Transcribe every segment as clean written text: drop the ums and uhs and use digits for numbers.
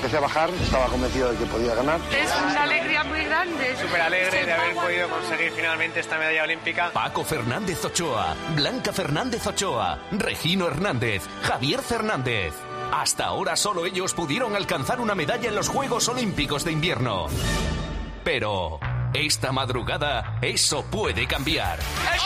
empecé a bajar, estaba convencido de que podía ganar. Es una alegría muy grande. Súper alegre de haber podido conseguir finalmente esta medalla olímpica. Paco Fernández Ochoa, Blanca Fernández Ochoa, Regino Hernández, Javier Fernández. Hasta ahora solo ellos pudieron alcanzar una medalla en los Juegos Olímpicos de Invierno. Pero esta madrugada eso puede cambiar.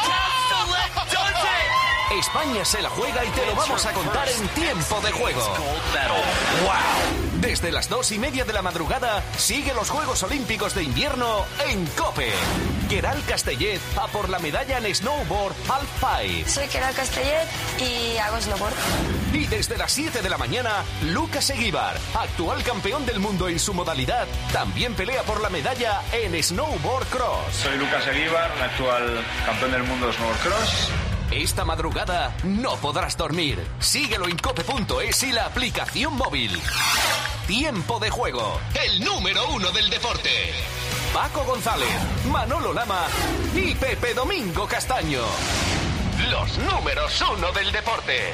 España se la juega y te lo vamos a contar en tiempo de juego. ¡Wow! Desde las 2:30 de la madrugada sigue los Juegos Olímpicos de Invierno en COPE. Queralt Castellet a por la medalla en snowboard halfpipe. Soy Queralt Castellet y hago snowboard. Y desde las 7 de la mañana, Lucas Eguíbar, actual campeón del mundo en su modalidad, también pelea por la medalla en snowboard cross. Soy Lucas Eguíbar, actual campeón del mundo de snowboard cross. Esta madrugada no podrás dormir. Síguelo en cope.es y la aplicación móvil. Tiempo de juego, el número 1 del deporte. Paco González, Manolo Lama y Pepe Domingo Castaño. Los números 1 del deporte.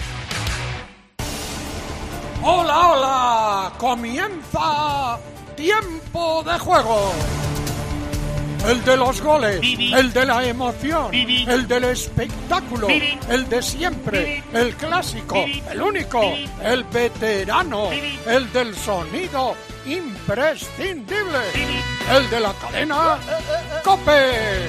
¡Hola, hola! ¡Comienza Tiempo de Juego! El de los goles, el de la emoción, el del espectáculo, el de siempre, el clásico, el único, el veterano, el del sonido imprescindible, el de la cadena COPE.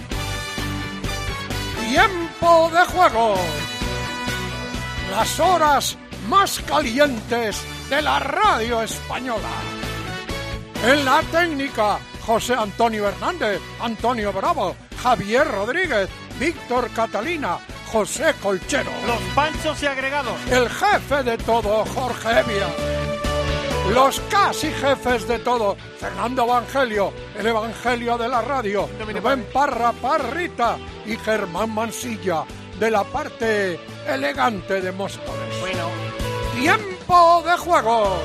Tiempo de Juego. Las horas más calientes de la radio española. En la técnica, José Antonio Hernández, Antonio Bravo, Javier Rodríguez, Víctor Catalina, José Colchero. Los panchos y agregados. El jefe de todo, Jorge Evia. Los casi jefes de todo, Fernando Evangelio, el Evangelio de la radio, Rubén Parra Parrita y Germán Mansilla, de la parte elegante de Móstoles. Bueno. Tiempo de Juego.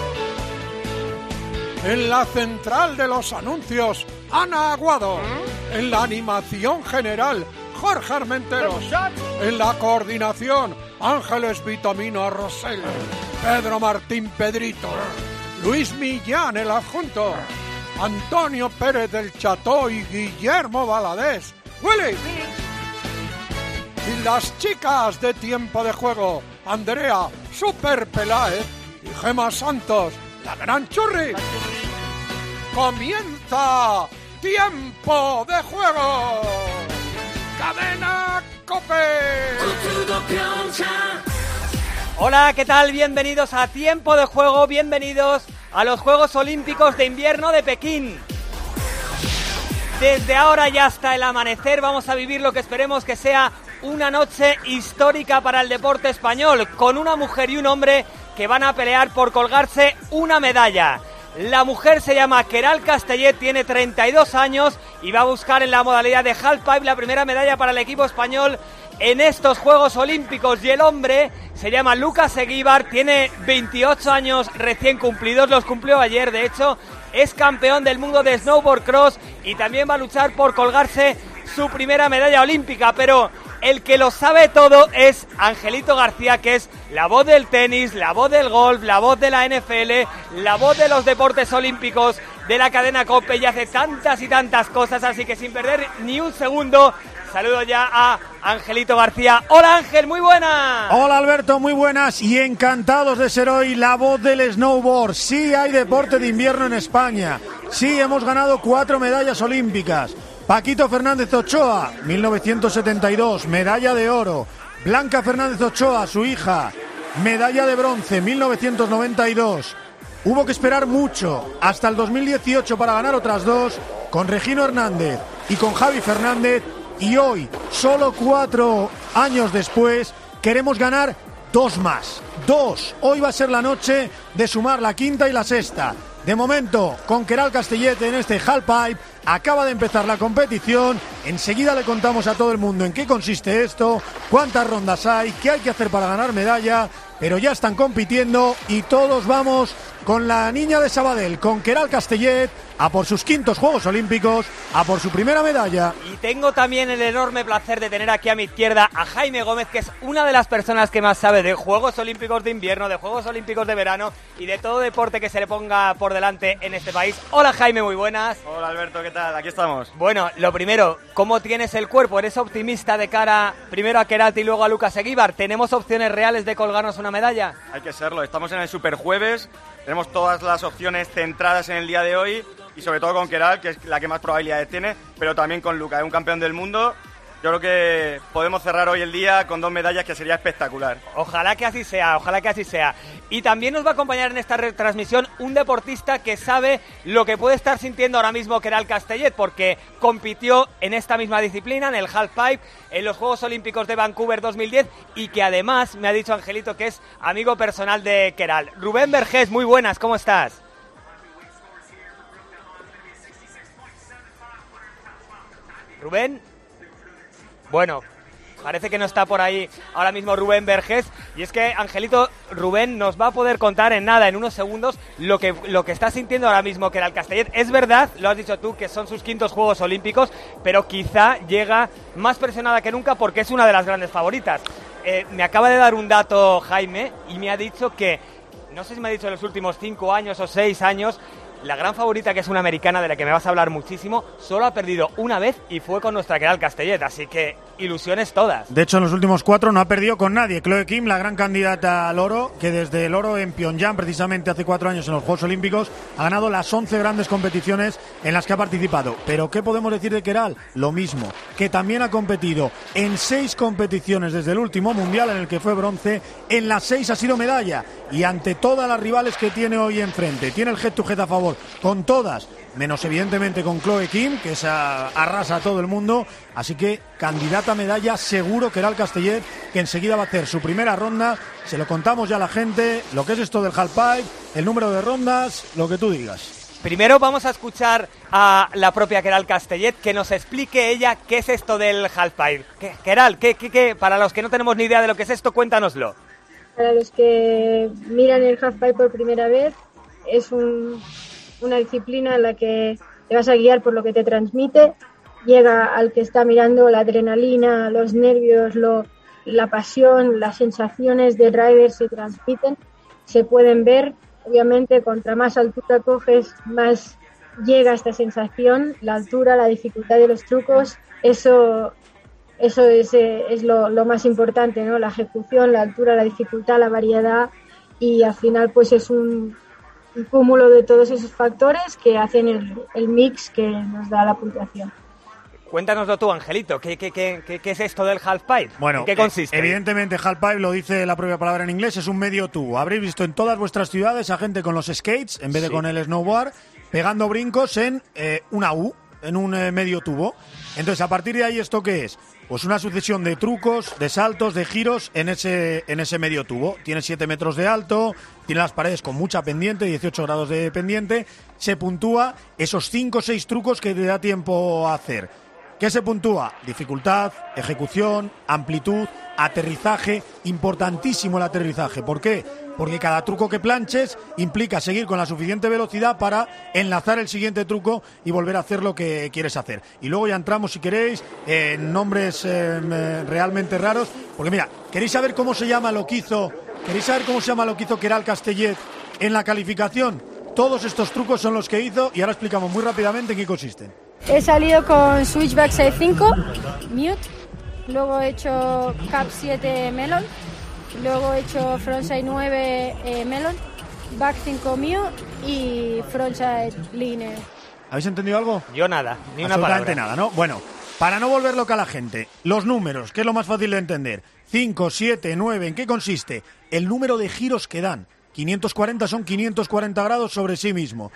En la central de los anuncios, Ana Aguado. En la animación general, Jorge Armenteros. En la coordinación, Ángeles Vitamino Rosell. Pedro Martín Pedrito. Luis Millán, el adjunto. Antonio Pérez del Cható y Guillermo Valadez. ¡Willy! Y las chicas de Tiempo de Juego, Andrea Super Peláez y Gema Santos, la gran Churri. Comienza Tiempo de Juego. Cadena COPE. Hola, ¿qué tal? Bienvenidos a Tiempo de Juego, bienvenidos a los Juegos Olímpicos de Invierno de Pekín. Desde ahora y hasta el amanecer vamos a vivir lo que esperemos que sea una noche histórica para el deporte español, con una mujer y un hombre que van a pelear por colgarse una medalla. La mujer se llama Queralt Castellet, tiene 32 años y va a buscar en la modalidad de halfpipe la primera medalla para el equipo español en estos Juegos Olímpicos. Y el hombre se llama Lucas Eguíbar, tiene 28 años recién cumplidos, los cumplió ayer de hecho, es campeón del mundo de snowboard cross y también va a luchar por colgarse su primera medalla olímpica, pero el que lo sabe todo es Angelito García, que es la voz del tenis, la voz del golf, la voz de la NFL, la voz de los deportes olímpicos de la cadena COPE y hace tantas y tantas cosas, así que sin perder ni un segundo, saludo ya a Angelito García. Hola Ángel, muy buenas. Hola Alberto, muy buenas y encantados de ser hoy la voz del snowboard. Sí hay deporte de invierno en España, sí hemos ganado 4 medallas olímpicas. Paquito Fernández Ochoa, 1972, medalla de oro. Blanca Fernández Ochoa, su hija, medalla de bronce, 1992. Hubo que esperar mucho, hasta el 2018 para ganar otras 2, con Regino Hernández y con Javi Fernández. Y hoy, solo 4 años después, queremos ganar 2 más. 2. Hoy va a ser la noche de sumar la quinta y la sexta. De momento, con Queralt Castellet en este halfpipe, Acaba de empezar la competición, enseguida le contamos a todo el mundo en qué consiste esto, cuántas rondas hay, qué hay que hacer para ganar medalla, pero ya están compitiendo y todos vamos con la niña de Sabadell, con Queralt Castellet, a por sus 5º Juegos Olímpicos, a por su primera medalla. Y tengo también el enorme placer de tener aquí a mi izquierda a Jaime Gómez, que es una de las personas que más sabe de Juegos Olímpicos de invierno, de Juegos Olímpicos de verano y de todo deporte que se le ponga por delante en este país. Hola Jaime, muy buenas. Hola Alberto, ¿qué tal? Aquí estamos. Bueno, lo primero, ¿cómo tienes el cuerpo? ¿Eres optimista de cara primero a Queralt y luego a Lucas Eguíbar? ¿Tenemos opciones reales de colgarnos una medalla? Hay que serlo, estamos en el Superjueves, tenemos todas las opciones centradas en el día de hoy y sobre todo con Queralt, que es la que más probabilidades tiene, pero también con Lucas, es un campeón del mundo. Yo creo que podemos cerrar hoy el día con 2 medallas, que sería espectacular. Ojalá que así sea, ojalá que así sea. Y también nos va a acompañar en esta retransmisión un deportista que sabe lo que puede estar sintiendo ahora mismo Queralt Castellet, porque compitió en esta misma disciplina, en el halfpipe, en los Juegos Olímpicos de Vancouver 2010, y que además me ha dicho Angelito que es amigo personal de Queralt. Rubén Vergés, muy buenas, ¿cómo estás? Rubén. Bueno, parece que no está por ahí ahora mismo Rubén Vergés. Y es que, Angelito, Rubén nos va a poder contar en nada, en unos segundos, lo que está sintiendo ahora mismo Queralt Castellet. Es verdad, lo has dicho tú, que son sus 5º Juegos Olímpicos, pero quizá llega más presionada que nunca porque es una de las grandes favoritas. Me acaba de dar un dato Jaime y me ha dicho que, no sé si me ha dicho en los últimos 5 años o 6 años, la gran favorita, que es una americana de la que me vas a hablar muchísimo, solo ha perdido una vez y fue con nuestra Queralt Castellet, así que ilusiones todas. De hecho, en los últimos 4 no ha perdido con nadie. Chloe Kim, la gran candidata al oro, que desde el oro en Pyongyang, precisamente hace 4 años en los Juegos Olímpicos, ha ganado las 11 grandes competiciones en las que ha participado. Pero ¿qué podemos decir de Queralt? Lo mismo, que también ha competido en 6 competiciones desde el último mundial, en el que fue bronce. En las 6 ha sido medalla, y ante todas las rivales que tiene hoy enfrente, tiene el head to head a favor con todas, menos evidentemente con Chloe Kim, que arrasa a todo el mundo. Así que candidata a medalla seguro Queralt Castellet, que enseguida va a hacer su primera ronda. Se lo contamos ya a la gente, lo que es esto del halfpipe, el número de rondas, lo que tú digas. Primero vamos a escuchar a la propia Queralt Castellet, que nos explique ella qué es esto del halfpipe. Queralt, para los que no tenemos ni idea de lo que es esto, cuéntanoslo. Para los que miran el halfpipe por primera vez, es una disciplina en la que te vas a guiar por lo que te transmite. Llega al que está mirando la adrenalina, los nervios, la pasión, las sensaciones del rider se transmiten, se pueden ver. Obviamente, contra más altura coges, más llega esta sensación, la altura, la dificultad de los trucos. Eso es lo más importante, ¿no? La ejecución, la altura, la dificultad, la variedad, y al final pues es un cúmulo de todos esos factores que hacen el mix que nos da la puntuación. Cuéntanoslo tú, Angelito, ¿qué es esto del halfpipe? Bueno, ¿en qué consiste? Evidentemente halfpipe, lo dice la propia palabra en inglés, es un medio tubo. Habréis visto en todas vuestras ciudades a gente con los skates, en vez de con el snowboard, pegando brincos en una U, en un medio tubo. Entonces, a partir de ahí, ¿esto qué es? Pues una sucesión de trucos, de saltos, de giros en ese medio tubo. Tiene 7 metros de alto, tiene las paredes con mucha pendiente, 18 grados de pendiente. Se puntúa esos 5 o 6 trucos que te da tiempo a hacer. ¿Qué se puntúa? Dificultad, ejecución, amplitud, aterrizaje. Importantísimo el aterrizaje. ¿Por qué? Porque cada truco que planches implica seguir con la suficiente velocidad para enlazar el siguiente truco y volver a hacer lo que quieres hacer. Y luego ya entramos, si queréis, en nombres realmente raros. Porque mira, ¿queréis saber cómo se llama lo que hizo Queralt Castellet en la calificación? Todos estos trucos son los que hizo y ahora explicamos muy rápidamente en qué consisten. He salido con switchback 6-5, mute, luego he hecho cap 7 melon, luego he hecho frontside 9 melon, back 5 mute y frontside linear. ¿Habéis entendido algo? Yo nada, ni una palabra. Absolutamente nada, ¿no? Bueno, para no volver loca a la gente, los números, que es lo más fácil de entender. 5, 7, 9, ¿en qué consiste? El número de giros que dan. 540 son 540 grados sobre sí mismo.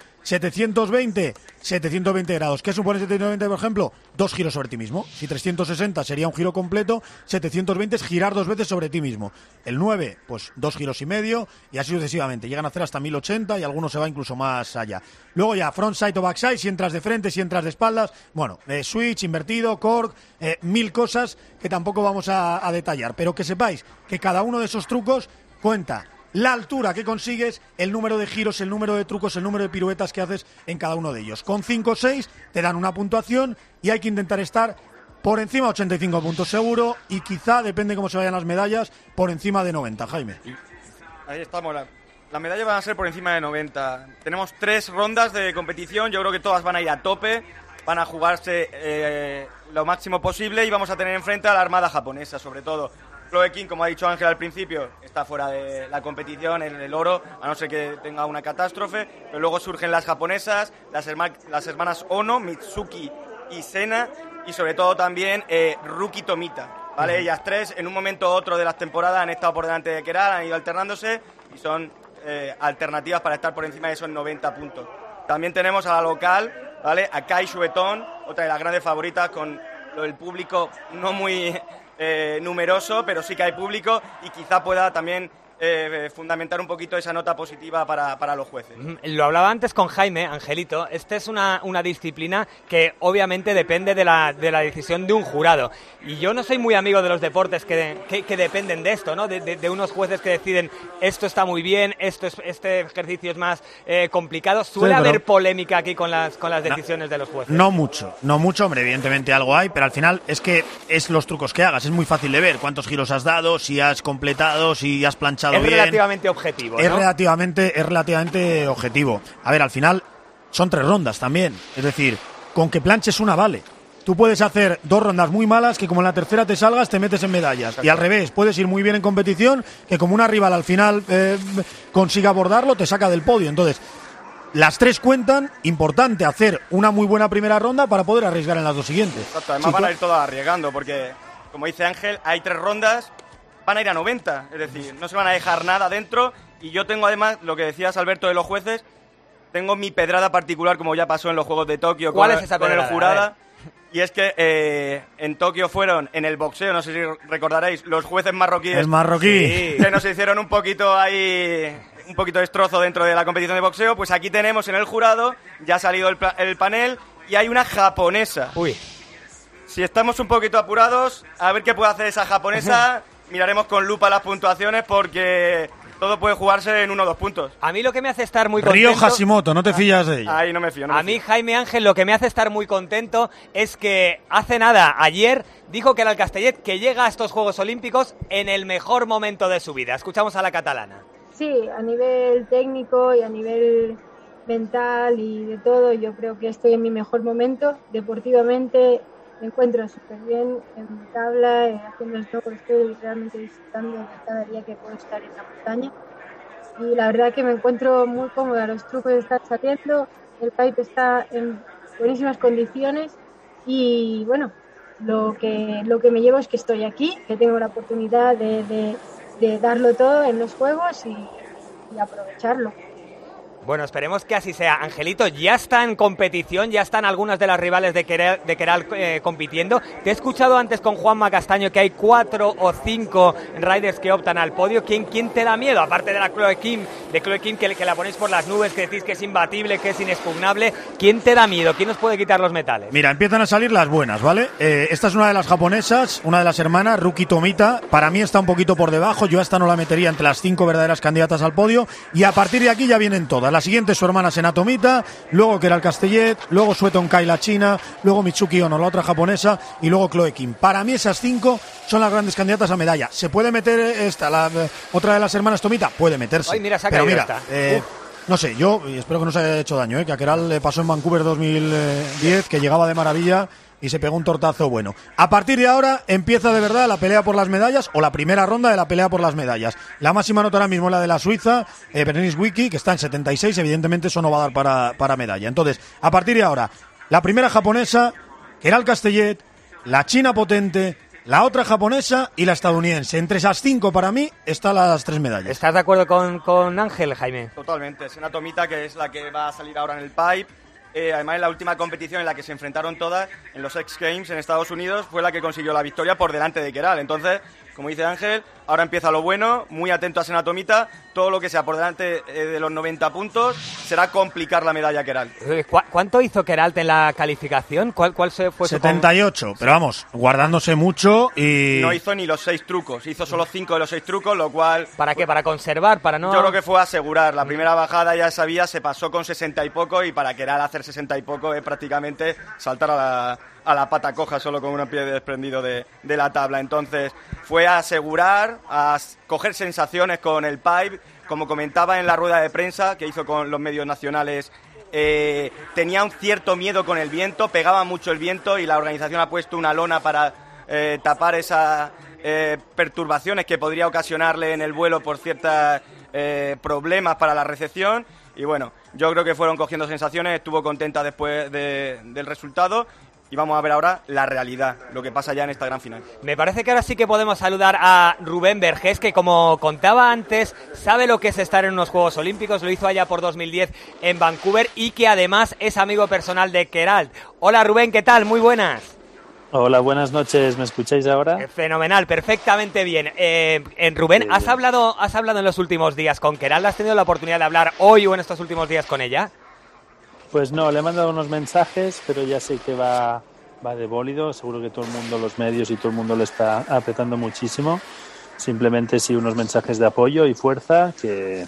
720, 720 grados. ¿Qué supone 720, por ejemplo? 2 giros sobre ti mismo. Si 360 sería un giro completo, 720 es girar 2 veces sobre ti mismo. El 9, pues 2 giros y medio, y así sucesivamente. Llegan a hacer hasta 1080 y algunos se va incluso más allá. Luego ya frontside o backside, si entras de frente, si entras de espaldas. Bueno, switch, invertido, cork, 1000 cosas que tampoco vamos a detallar. Pero que sepáis que cada uno de esos trucos cuenta la altura que consigues, el número de giros, el número de trucos, el número de piruetas que haces en cada uno de ellos. Con 5 o 6 te dan una puntuación y hay que intentar estar por encima de 85 puntos seguro y quizá, depende cómo se vayan las medallas, por encima de 90, Jaime. Ahí estamos, las medallas van a ser por encima de 90. Tenemos 3 rondas de competición, yo creo que todas van a ir a tope, van a jugarse lo máximo posible y vamos a tener enfrente a la armada japonesa, sobre todo. Chloe Kim, como ha dicho Ángel al principio, está fuera de la competición en el oro, a no ser que tenga una catástrofe, pero luego surgen las japonesas, las hermanas Ono, Mitsuki y Sena, y sobre todo también Ruki Tomita, ¿vale? Ellas 3, en un momento u otro de las temporadas, han estado por delante de Keral, han ido alternándose y son alternativas para estar por encima de esos 90 puntos. También tenemos a la local, ¿vale? A Kai Shueton, otra de las grandes favoritas, con el público no muy numeroso, pero sí que hay público y quizá pueda también fundamentar un poquito esa nota positiva para los jueces. Lo hablaba antes con Jaime, Angelito, esta es una disciplina que obviamente depende de la decisión de un jurado, y yo no soy muy amigo de los deportes que dependen de esto, ¿no? De unos jueces que deciden esto está muy bien, este ejercicio es más complicado. Suele haber polémica aquí con las decisiones de los jueces. No mucho, hombre, evidentemente algo hay, pero al final es que es los trucos que hagas, es muy fácil de ver cuántos giros has dado, si has completado, si has planchado. Es bien. relativamente objetivo, ¿no? Es relativamente objetivo. A ver, al final son 3 rondas también. Es decir, con que planches una vale. Tú puedes hacer 2 rondas muy malas que como en la tercera te salgas te metes en medallas. Exacto. Y al revés, puedes ir muy bien en competición que como una rival al final consiga abordarlo, te saca del podio. Entonces, las 3 cuentan. Importante hacer una muy buena primera ronda para poder arriesgar en las 2 siguientes. Exacto, además van a ir todas arriesgando porque, como dice Ángel, hay 3 rondas, van a ir a 90, es decir, no se van a dejar nada dentro. Y yo tengo además, lo que decías Alberto de los jueces, tengo mi pedrada particular, como ya pasó en los Juegos de Tokio con el jurado. Y es que en Tokio fueron, en el boxeo, no sé si recordaréis, los jueces marroquíes. El marroquí. Que nos hicieron un poquito destrozo dentro de la competición de boxeo. Pues aquí tenemos en el jurado, ya ha salido el panel, y hay una japonesa. Uy. Si estamos un poquito apurados, a ver qué puede hacer esa japonesa. Miraremos con lupa las puntuaciones porque todo puede jugarse en 1 o 2 puntos. A mí lo que me hace estar muy contento... Ryo Hashimoto, no te fías de ella. Ahí no me fío. A mí, Jaime Ángel, lo que me hace estar muy contento es que hace nada, ayer, dijo Keral Castellet que llega a estos Juegos Olímpicos en el mejor momento de su vida. Escuchamos a la catalana. Sí, a nivel técnico y a nivel mental y de todo, yo creo que estoy en mi mejor momento. Deportivamente me encuentro súper bien en mi tabla, haciendo esto, estoy realmente disfrutando de cada día que puedo estar en la montaña. Y la verdad que me encuentro muy cómoda, los trucos están saliendo, el pipe está en buenísimas condiciones y bueno, lo que me llevo es que estoy aquí, que tengo la oportunidad de darlo todo en los juegos y aprovecharlo. Bueno, esperemos que así sea. Angelito, ya está en competición, ya están algunas de las rivales de Keral compitiendo. Te he escuchado antes con Juanma Castaño que hay 4 o 5 riders que optan al podio. ¿Quién te da miedo? Aparte de la Chloe Kim, que la ponéis por las nubes, que decís que es imbatible, que es inexpugnable. ¿Quién te da miedo? ¿Quién nos puede quitar los metales? Mira, empiezan a salir las buenas, ¿vale? Esta es una de las japonesas, una de las hermanas, Ruki Tomita. Para mí está un poquito por debajo. Yo esta no la metería entre las 5 verdaderas candidatas al podio. Y a partir de aquí ya vienen todas. La siguiente es su hermana Sena Tomita, luego Keral Castellet, luego Shueton Kai, la china, luego Mitsuki Ono, la otra japonesa, y luego Chloe Kim. Para mí esas 5 son las grandes candidatas a medalla. ¿Se puede meter otra de las hermanas Tomita? Puede meterse. Ay, mira, pero mira, no sé, yo y espero que no se haya hecho daño, que a Keral le pasó en Vancouver 2010, que llegaba de maravilla y se pegó un tortazo bueno. A partir de ahora empieza de verdad la pelea por las medallas, o la primera ronda de la pelea por las medallas. La máxima nota ahora mismo es la de la suiza, Berenice Wicki, que está en 76, evidentemente eso no va a dar para medalla. Entonces, a partir de ahora, la primera japonesa, Keral Castellet, la china potente, la otra japonesa y la estadounidense. Entre esas 5 para mí están las 3 medallas. ¿Estás de acuerdo con Ángel, Jaime? Totalmente. Sena Tomita, que es la que va a salir ahora en el pipe. Además, en la última competición en la que se enfrentaron todas, en los X Games en Estados Unidos, fue la que consiguió la victoria por delante de Queralt. Entonces, como dice Ángel, ahora empieza lo bueno, muy atento a Sena Tomita, todo lo que sea por delante de los 90 puntos será complicar la medalla a Queralt. ¿Cuánto hizo Queralt en la calificación? ¿Cuál fue 78, pero vamos, guardándose mucho y... No hizo ni los 6 trucos, hizo solo 5 de los 6 trucos, lo cual... ¿Para qué? ¿Para conservar? ¿Para no...? Yo creo que fue asegurar. La primera bajada ya sabía, se pasó con 60 y poco, y para Queralt hacer 60 y poco es prácticamente saltar a la pata coja solo con un pie desprendido de la tabla. Entonces fue a asegurar, a coger sensaciones con el pipe. Como comentaba en la rueda de prensa que hizo con los medios nacionales, tenía un cierto miedo con el viento, pegaba mucho el viento y la organización ha puesto una lona para tapar esas perturbaciones que podría ocasionarle en el vuelo por ciertos problemas para la recepción. Y bueno, yo creo que fueron cogiendo sensaciones, estuvo contenta después del resultado. Y vamos a ver ahora la realidad, lo que pasa ya en esta gran final. Me parece que ahora sí que podemos saludar a Rubén Vergés, que como contaba antes, sabe lo que es estar en unos Juegos Olímpicos, lo hizo allá por 2010 en Vancouver y que además es amigo personal de Queralt. Hola Rubén, ¿qué tal? Muy buenas. Hola, buenas noches, ¿me escucháis ahora? Fenomenal, perfectamente bien. Rubén, Sí, ¿has hablado en los últimos días con Queralt? ¿Has tenido la oportunidad de hablar hoy o en estos últimos días con ella? Pues no, le he mandado unos mensajes, pero ya sé que va de bólido. Seguro que todo el mundo, los medios y todo el mundo le está apretando muchísimo. Simplemente sí unos mensajes de apoyo y fuerza, que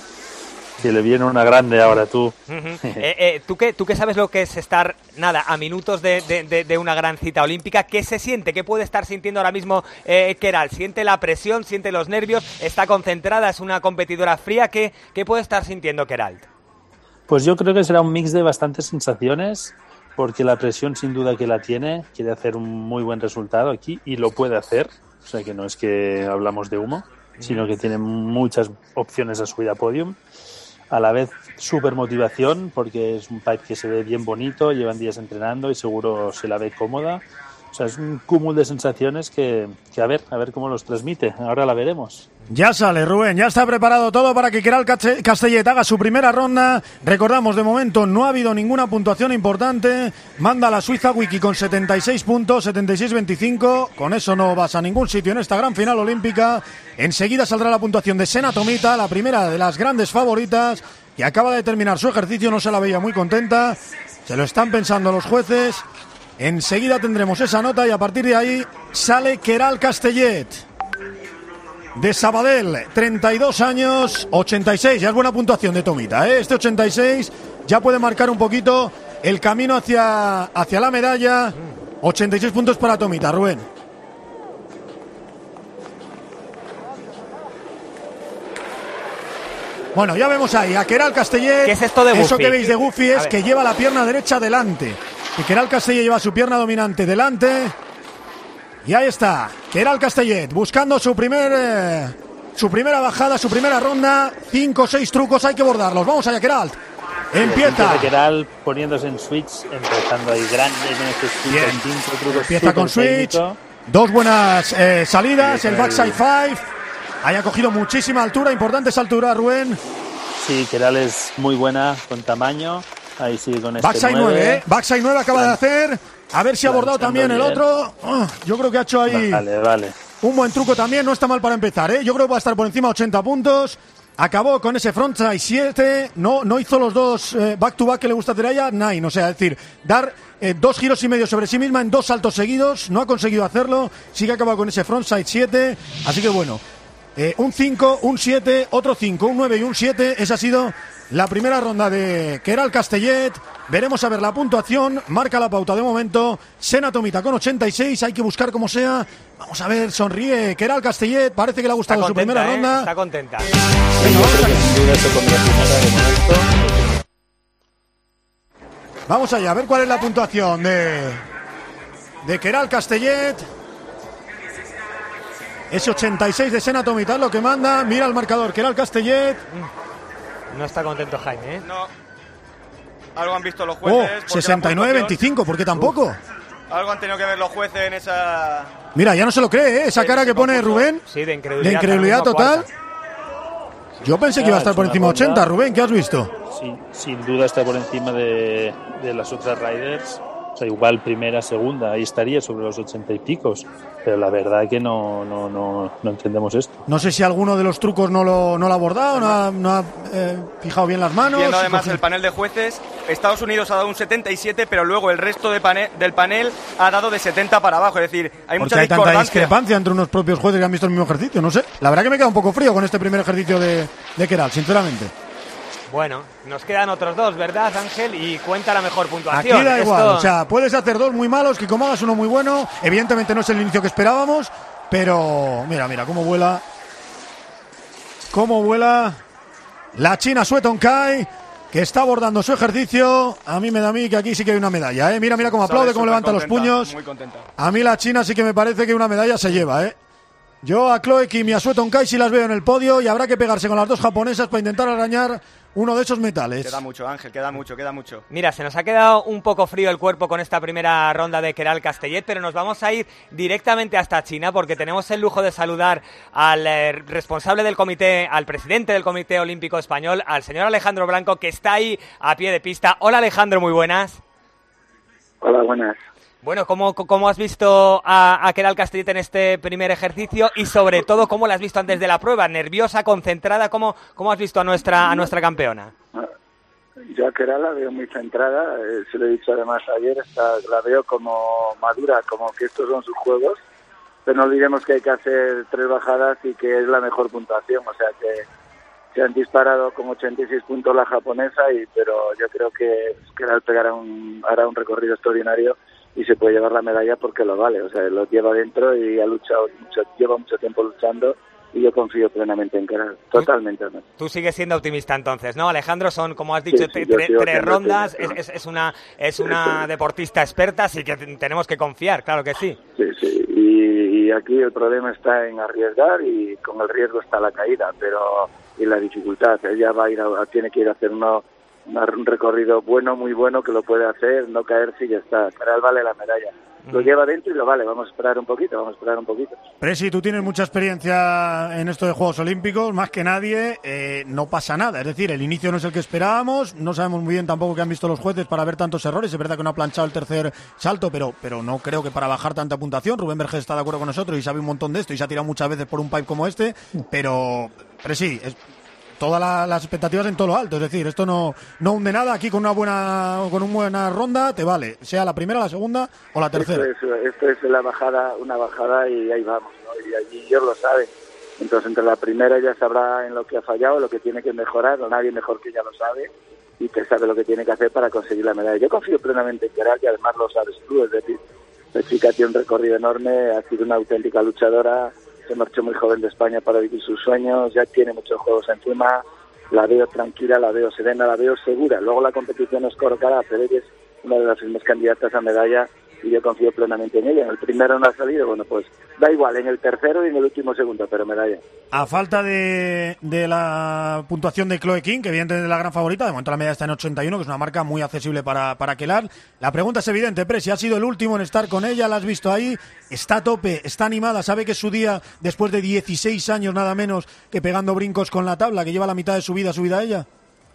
le viene una grande ahora tú. ¿Tú qué sabes lo que es estar, a minutos de una gran cita olímpica? ¿Qué se siente? ¿Qué puede estar sintiendo ahora mismo Queralt? ¿Siente la presión? ¿Siente los nervios? ¿Está concentrada? ¿Es una competidora fría? ¿Qué puede estar sintiendo Queralt? Pues yo creo que será un mix de bastantes sensaciones, porque la presión sin duda que la tiene, quiere hacer un muy buen resultado aquí y lo puede hacer, o sea que no es que hablamos de humo, sino que tiene muchas opciones a subir a podium. A la vez súper motivación, porque es un pipe que se ve bien bonito, llevan días entrenando y seguro se la ve cómoda. O sea, es un cúmulo de sensaciones que a ver cómo los transmite. Ahora la veremos. Ya sale, Rubén, ya está preparado todo para que Queralt Castellet haga su primera ronda. Recordamos, de momento no ha habido ninguna puntuación importante. Manda a la Suiza Wiki con 76 puntos, 76-25. Con eso no vas a ningún sitio en esta gran final olímpica. Enseguida saldrá la puntuación de Sena Tomita, la primera de las grandes favoritas, que acaba de terminar su ejercicio, no se la veía muy contenta. Se lo están pensando los jueces. Enseguida tendremos esa nota y a partir de ahí sale Queralt Castellet, de Sabadell, 32 años, 86, ya es buena puntuación de Tomita, ¿eh? Este 86 ya puede marcar un poquito el camino hacia la medalla. 86 puntos para Tomita, Rubén. Bueno, ya vemos ahí a Queralt Castellet. ¿Qué es esto de Goofy? Eso que veis de Goofy es que lleva la pierna derecha delante. Y Queralt Castellet lleva su pierna dominante delante. Y ahí está, Queralt Castellet buscando su primera bajada, su primera ronda. 5 o 6 trucos, hay que bordarlos. Vamos allá, Queralt. Empieza. Queralt poniéndose en switch, empezando ahí grande en este switch. Bien. 5 trucos. Empieza con switch. Técnico. 2 buenas salidas, el backside 5. Haya cogido muchísima altura, importante esa altura, Rubén. Sí, Queralt es muy buena con tamaño. Ahí sigue con este backside 9, backside 9 acaba de hacer. A ver si ha abordado también el otro. Yo creo que ha hecho ahí vale. un buen truco también, no está mal para empezar, ¿eh? Yo creo que va a estar por encima de 80 puntos. Acabó con ese frontside 7. No hizo los dos back to back que le gusta hacer a ella, 9. O sea, es decir, dar 2 giros y medio sobre sí misma en 2 saltos seguidos. No ha conseguido hacerlo. Sí que ha acabado con ese frontside 7. Así que bueno, un 5, un 7, otro 5, un 9 y un 7. Esa ha sido la primera ronda de Queralt Castellet. Veremos a ver la puntuación. Marca la pauta de momento Sena Tomita con 86. Hay que buscar como sea. Vamos a ver, sonríe Queralt Castellet. Parece que le ha gustado su primera ronda. Está contenta. Vamos allá, a ver cuál es la puntuación de Queralt Castellet. Ese 86 de Sena Tomita es lo que manda. Mira el marcador, Queralt Castellet. No está contento Jaime, ¿eh? No. Algo han visto los jueces. 69-25, ¿por qué tampoco? Algo han tenido que ver los jueces en esa Mira, ya no se lo cree, esa cara que pone Rubén. Sí, de incredulidad total. Yo pensé que iba a estar por encima de 80, Rubén, ¿qué has visto? Sí, sin duda está por encima de las otras riders. O sea, igual primera, segunda, ahí estaría sobre los 80 y picos. Pero la verdad que no entendemos esto. No sé si alguno de los trucos no lo ha abordado, no ha fijado bien las manos. Viendo además el panel de jueces, Estados Unidos ha dado un 77, pero luego el resto del panel ha dado de 70 para abajo. Es decir, hay mucha discordancia. Tanta discrepancia entre unos propios jueces que han visto el mismo ejercicio. No sé, la verdad que me queda un poco frío con este primer ejercicio de Queralt, sinceramente. Bueno, nos quedan otros dos, ¿verdad, Ángel? Y cuenta la mejor puntuación. Aquí da igual, o sea, puedes hacer dos muy malos, que como hagas uno muy bueno, evidentemente no es el inicio que esperábamos, pero mira cómo vuela la china Sue Tong-kai, que está abordando su ejercicio. A mí me da que aquí sí que hay una medalla, ¿eh? Mira cómo aplaude, cómo levanta los puños. Muy contenta. A mí la china sí que me parece que una medalla se lleva, ¿eh? Yo a Chloe Kim y a Sue Tong-kai sí las veo en el podio y habrá que pegarse con las dos japonesas para intentar arañar uno de esos metales. Queda mucho, Ángel, queda mucho. Mira, se nos ha quedado un poco frío el cuerpo con esta primera ronda de Queralt Castellet, pero nos vamos a ir directamente hasta China porque tenemos el lujo de saludar al responsable del comité, al presidente del Comité Olímpico Español, al señor Alejandro Blanco, que está ahí a pie de pista. Hola, Alejandro, muy buenas. Hola, buenas. Bueno, ¿cómo has visto a Queralt Castellet en este primer ejercicio y sobre todo cómo la has visto antes de la prueba? ¿Nerviosa, concentrada? ¿Cómo has visto a nuestra campeona? Yo a Queralt la veo muy centrada, se lo he dicho además ayer, la veo como madura, como que estos son sus juegos, pero no olvidemos que hay que hacer 3 bajadas y que es la mejor puntuación, o sea que se han disparado con 86 puntos la japonesa, pero yo creo que Queralt hará un recorrido extraordinario y se puede llevar la medalla porque lo vale, o sea, lo lleva dentro y ha luchado lleva mucho tiempo luchando y yo confío plenamente en Queralt, totalmente. Tú sigues siendo optimista entonces, ¿no, Alejandro? Son, como has dicho, 3 rondas, es una deportista experta, así que tenemos que confiar, claro que sí. Sí, y aquí el problema está en arriesgar y con el riesgo está la caída, pero y la dificultad, ella tiene que ir a hacer un recorrido bueno, muy bueno, que lo puede hacer, no caerse y ya está. Queralt vale la medalla. Lo lleva dentro y lo vale. Vamos a esperar un poquito. Presi, tú tienes mucha experiencia en esto de Juegos Olímpicos, más que nadie, no pasa nada. Es decir, el inicio no es el que esperábamos, no sabemos muy bien tampoco qué han visto los jueces para ver tantos errores. Es verdad que no ha planchado el tercer salto, pero no creo que para bajar tanta puntuación. Rubén Vergés está de acuerdo con nosotros y sabe un montón de esto y se ha tirado muchas veces por un pipe como este, pero Presi, todas las expectativas en todo lo alto, es decir, esto no hunde nada. Aquí con una buena ronda te vale, sea la primera, la segunda o la tercera. Esto es una bajada y ahí vamos, ¿no? Y allí ellos lo saben. Entonces entre la primera ya sabrá en lo que ha fallado, lo que tiene que mejorar, o nadie mejor que ella lo sabe y que sabe lo que tiene que hacer para conseguir la medalla. Yo confío plenamente en Queralt y además lo sabes tú, es decir, la chica tiene un recorrido enorme, ha sido una auténtica luchadora. Se marchó muy joven de España para vivir sus sueños, ya tiene muchos juegos encima, la veo tranquila, la veo serena, la veo segura. Luego la competición es cortada, pero ella es una de las firmes candidatas a medalla y yo confío plenamente en ella. En el primero no ha salido, bueno, pues da igual, en el tercero y en el último segundo, pero medalla. A falta de la puntuación de Chloe Kim, que evidentemente es la gran favorita, de momento la medalla está en 81, que es una marca muy accesible para Queralt. La pregunta es evidente, Presi, ha sido el último en estar con ella, la has visto ahí, está a tope, está animada, sabe que es su día después de 16 años nada menos que pegando brincos con la tabla, que lleva la mitad de su vida subida a ella.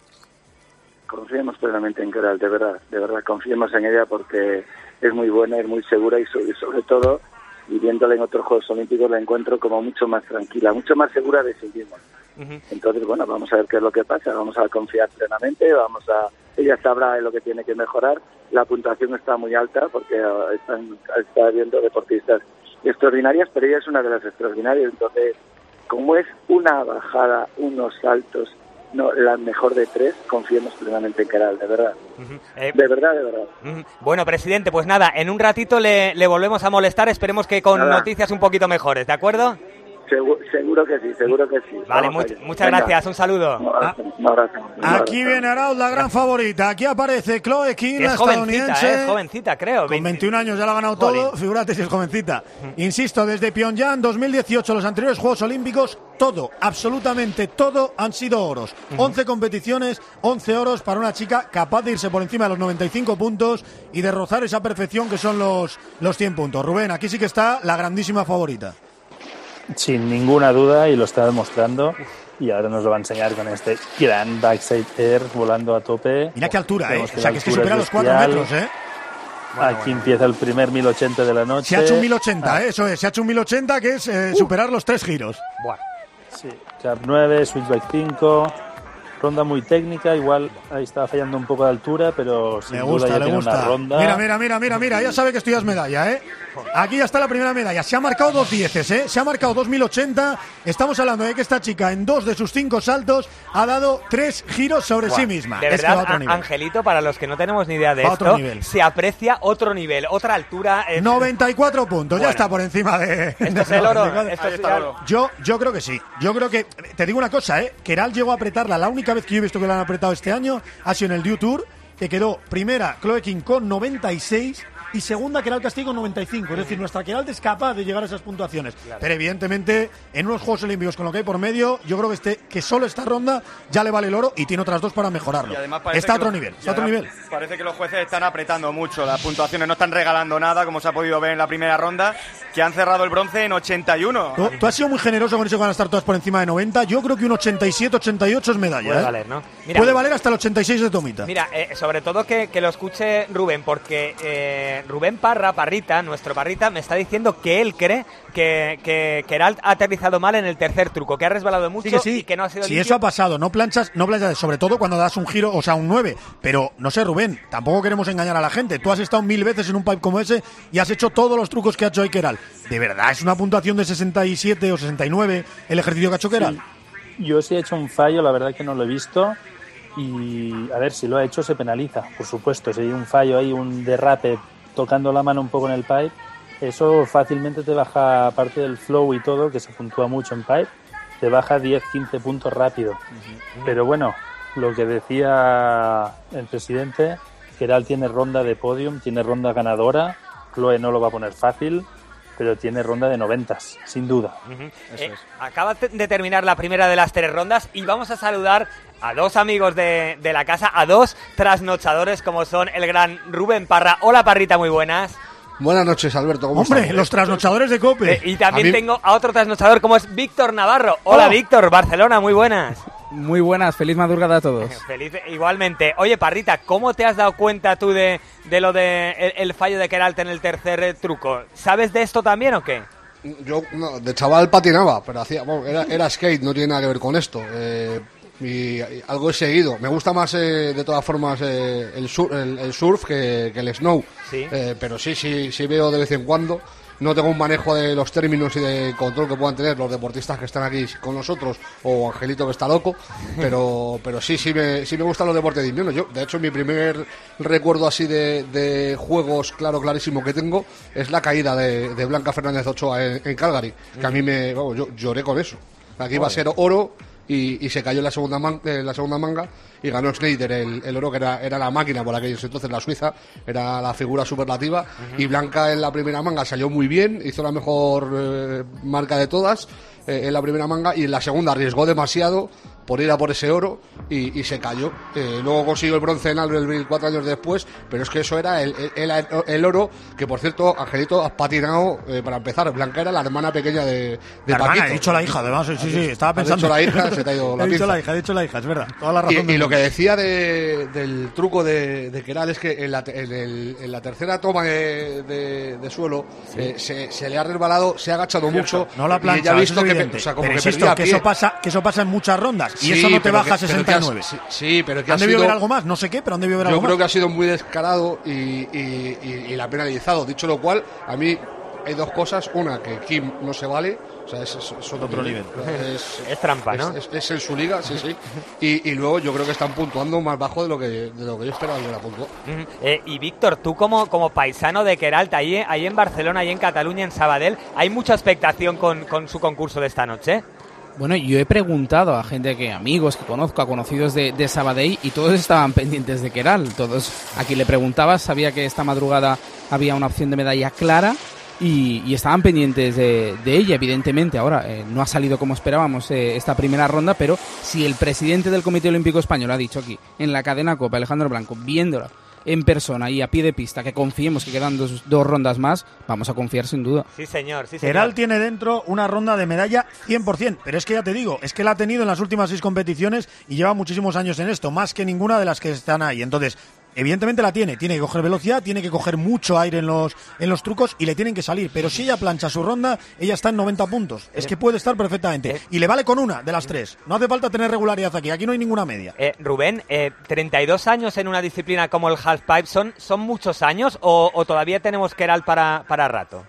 Confiemos plenamente en Queralt, de verdad, confiemos en ella porque es muy buena, es muy segura y sobre todo, y viéndola en otros Juegos Olímpicos, la encuentro como mucho más tranquila, mucho más segura de sí misma. Entonces, bueno, vamos a ver qué es lo que pasa, vamos a confiar plenamente, ella sabrá en lo que tiene que mejorar. La puntuación está muy alta porque está viendo deportistas extraordinarias, pero ella es una de las extraordinarias. Entonces, como es una bajada, unos saltos, no, la mejor de 3, confiemos plenamente en Queralt, de verdad. De verdad. Bueno, presidente, pues nada, en un ratito le volvemos a molestar, esperemos que con noticias un poquito mejores, ¿de acuerdo? Seguro que sí. Vale, muchas gracias, un saludo. Un abrazo. Aquí viene Arauz, la gran favorita. Aquí aparece Chloe King, la estadounidense. Es jovencita, creo. Con 21 años ya lo ha ganado todo. Figúrate si es jovencita. Insisto, desde Pyongyang 2018, los anteriores Juegos Olímpicos, todo, absolutamente todo, han sido oros. 11 competiciones, 11 oros para una chica capaz de irse por encima de los 95 puntos y de rozar esa perfección que son los 100 puntos. Rubén, aquí sí que está la grandísima favorita. Sin ninguna duda, y lo está demostrando. Y ahora nos lo va a enseñar con este gran backside air volando a tope. Mira qué altura, ¿eh? O sea, que este supera los 4 metros, ¿eh? Aquí empieza el primer 1080 de la noche. Se ha hecho un 1080, eso es. Se ha hecho un 1080 que es superar los 3 giros. Bueno. Sí, Cap 9, switchback 5. Ronda muy técnica, igual ahí estaba fallando un poco de altura, pero sin duda ya tiene una ronda. Mira, ya sabe que esto ya es medalla, ¿eh? Aquí ya está la primera medalla, se ha marcado 2 dieces, ¿eh? Se ha marcado 2080, estamos hablando de que esta chica en 2 de sus 5 saltos ha dado 3 giros sobre sí misma. De verdad, Angelito, para los que no tenemos ni idea de esto, se aprecia otro nivel, otra altura. 94 puntos, ya está por encima de... Esto es el oro. Yo creo que sí, yo creo que... Te digo una cosa, ¿eh? Keral llegó a apretarla, la única vez que yo he visto que la han apretado este año ha sido en el Dew Tour, que quedó primera Chloe King con 96 y segunda Keral Castillo con 95. Es decir, nuestra Keral es capaz de llegar a esas puntuaciones. Claro. Pero evidentemente, en unos Juegos Olímpicos con lo que hay por medio, yo creo que solo esta ronda ya le vale el oro y tiene otras 2 para mejorarlo. Está a otro nivel. Parece que los jueces están apretando mucho las puntuaciones, no están regalando nada, como se ha podido ver en la primera ronda, que han cerrado el bronce en 81. Tú has sido muy generoso con eso que van a estar todas por encima de 90. Yo creo que un 87-88 es medalla. Puede valer, ¿no? Mira, puede valer hasta el 86 de Tomita. Mira, sobre todo que lo escuche Rubén, porque Rubén Parrita, nuestro Parrita, me está diciendo que él cree que Keral ha aterrizado mal en el tercer truco, que ha resbalado mucho y que no ha sido limpio. Eso ha pasado, no planchas, sobre todo cuando das un giro, o sea, un 9. Pero, no sé, Rubén, tampoco queremos engañar a la gente. Tú has estado 1000 veces en un pipe como ese y has hecho todos los trucos que ha hecho hoy Keral. ¿De verdad es una puntuación de 67 o 69 el ejercicio que ha hecho Keral? Sí. Yo sí he hecho un fallo, la verdad que no lo he visto. Y, a ver, si lo ha hecho se penaliza, por supuesto. Si hay un fallo ahí, un derrape tocando la mano un poco en el pipe, eso fácilmente te baja, aparte del flow y todo, que se puntúa mucho en pipe, te baja 10-15 puntos rápido. Pero bueno, lo que decía el presidente, Keral tiene ronda de podium, tiene ronda ganadora, Chloe no lo va a poner fácil, pero tiene ronda de 90s, sin duda. Acaba de terminar la primera de las 3 rondas y vamos a saludar a 2 amigos de la casa, a 2 trasnochadores como son el gran Rubén Parra. Hola, Parrita, muy buenas. Buenas noches, Alberto, ¿cómo estás? Hombre, los trasnochadores de COPE. Y también tengo a otro trasnochador como es Víctor Navarro. Hola, Víctor, Barcelona, muy buenas. Muy buenas, feliz madrugada a todos. Feliz igualmente. Oye, Parrita, ¿cómo te has dado cuenta tú de lo de el fallo de Keral en el tercer truco? ¿Sabes de esto también o qué? Yo de chaval patinaba, pero era skate, no tiene nada que ver con esto. Y algo he seguido. Me gusta más, de todas formas, el surf que el snow. ¿Sí? Pero sí veo de vez en cuando. No tengo un manejo de los términos y de control que puedan tener los deportistas que están aquí con nosotros o Angelito que está loco, pero sí me gustan los deportes de invierno. Yo, de hecho, mi primer recuerdo así de juegos clarísimo que tengo es la caída de Blanca Fernández Ochoa en Calgary, que a mí yo lloré con eso. Aquí iba a ser oro y se cayó en la segunda manga y ganó Schneider el oro, que era la máquina por aquellos entonces, la suiza, era la figura superlativa. Y Blanca en la primera manga salió muy bien, hizo la mejor marca de todas en la primera manga, y en la segunda arriesgó demasiado por ir a por ese oro y se cayó. Luego consiguió el bronce en Albertville 4 años después, pero es que eso era el oro, que por cierto, Angelito, has patinado, para empezar. Blanca era la hermana pequeña de Paquito. He dicho la hija, además, sí, estaba pensando. Has dicho la hija, se te ha ido la pinza. He dicho la hija, es verdad, toda la razón. Y lo que decía del truco de Keral es que en la tercera toma de suelo, se le ha resbalado, se ha agachado mucho. No la plancha, y ella ha visto que eso pasa en muchas rondas. Y eso no te baja a 69. Sí, pero que han debido ver algo más, no sé qué, pero han debido ver algo más. Yo creo que ha sido muy descarado y la ha penalizado. Dicho lo cual, a mí hay dos cosas. Una, que Kim no se vale, o sea, es otro nivel. Es trampa, ¿no? Es en su liga, sí. Y luego yo creo que están puntuando más bajo de lo que yo esperaba que hubiera puntuado. Y Víctor, tú como paisano de Queralt, ahí en Barcelona, ahí en Cataluña, en Sabadell, ¿hay mucha expectación con su concurso de esta noche? Bueno, yo he preguntado a gente amigos que conozco, a conocidos de Sabadell, y todos estaban pendientes de Queralt. Todos, a quien le preguntaba, sabía que esta madrugada había una opción de medalla clara y estaban pendientes de ella, evidentemente. Ahora, no ha salido como esperábamos esta primera ronda, pero si el presidente del Comité Olímpico Español ha dicho aquí, en la cadena COPE, Alejandro Blanco, viéndola en persona y a pie de pista, que confiemos que quedan dos rondas más, vamos a confiar sin duda. Sí, señor. Queralt tiene dentro una ronda de medalla 100%, pero es que ya te digo, es que la ha tenido en las últimas 6 competiciones y lleva muchísimos años en esto, más que ninguna de las que están ahí. Entonces, evidentemente la tiene que coger velocidad, tiene que coger mucho aire en los trucos y le tienen que salir, pero si ella plancha su ronda, ella está en 90 puntos, es que puede estar perfectamente, y le vale con una de las 3, no hace falta tener regularidad aquí no hay ninguna media. Rubén, 32 años en una disciplina como el halfpipe, ¿son muchos años o todavía tenemos Queralt para rato?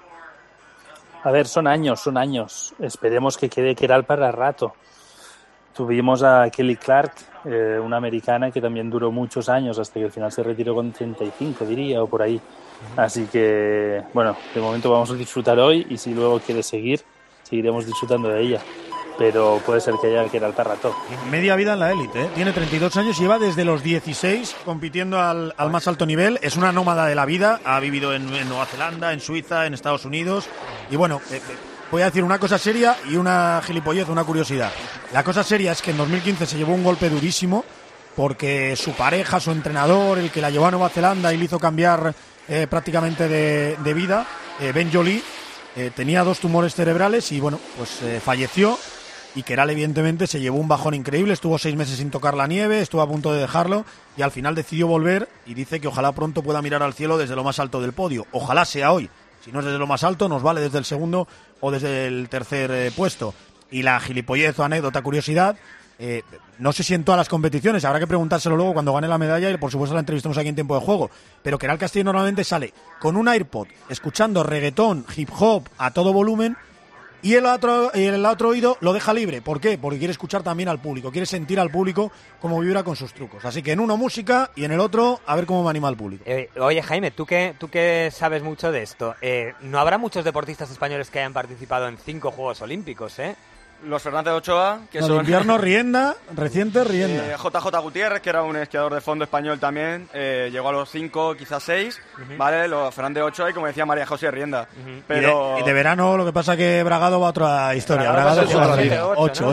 A ver, son años, esperemos que quede Queralt para rato. Tuvimos a Kelly Clark, una americana que también duró muchos años hasta que al final se retiró con 35, diría, o por ahí. Así que, bueno, de momento vamos a disfrutar hoy y si luego quiere seguir, seguiremos disfrutando de ella. Pero puede ser que haya Queralt para rato. Media vida en la élite, ¿eh? Tiene 32 años y lleva desde los 16 compitiendo al más alto nivel. Es una nómada de la vida, ha vivido en Nueva Zelanda, en Suiza, en Estados Unidos. Y bueno, voy a decir una cosa seria y una gilipollez, una curiosidad. La cosa seria es que en 2015 se llevó un golpe durísimo porque su pareja, su entrenador, el que la llevó a Nueva Zelanda y le hizo cambiar prácticamente de vida, Ben Joly, tenía 2 tumores cerebrales y bueno, pues falleció. Y Queralt evidentemente se llevó un bajón increíble, estuvo 6 meses sin tocar la nieve, estuvo a punto de dejarlo y al final decidió volver y dice que ojalá pronto pueda mirar al cielo desde lo más alto del podio. Ojalá sea hoy. Si no es desde lo más alto, nos vale desde el segundo o desde el tercer puesto. Y la gilipollez o anécdota, curiosidad, no sé si en todas las competiciones, habrá que preguntárselo luego cuando gane la medalla y por supuesto la entrevistamos aquí en Tiempo de Juego. Pero Queralt Castillo normalmente sale con un AirPod, escuchando reggaetón, hip hop a todo volumen y el otro oído lo deja libre. ¿Por qué? Porque quiere escuchar también al público, quiere sentir al público cómo vibra con sus trucos. Así que en uno música y en el otro a ver cómo me anima el público. Oye, Jaime, tú que sabes mucho de esto, no habrá muchos deportistas españoles que hayan participado en 5 Juegos Olímpicos, ¿eh? Los Fernández Ochoa, que son... invierno Rienda, reciente Rienda. JJ Gutiérrez, que era un esquiador de fondo español también, llegó a los 5, quizás 6, ¿vale? Los Fernández Ochoa y como decía María José Rienda. Pero... Y de verano lo que pasa que Bragado va a otra historia. Bragado es otra liga. 8.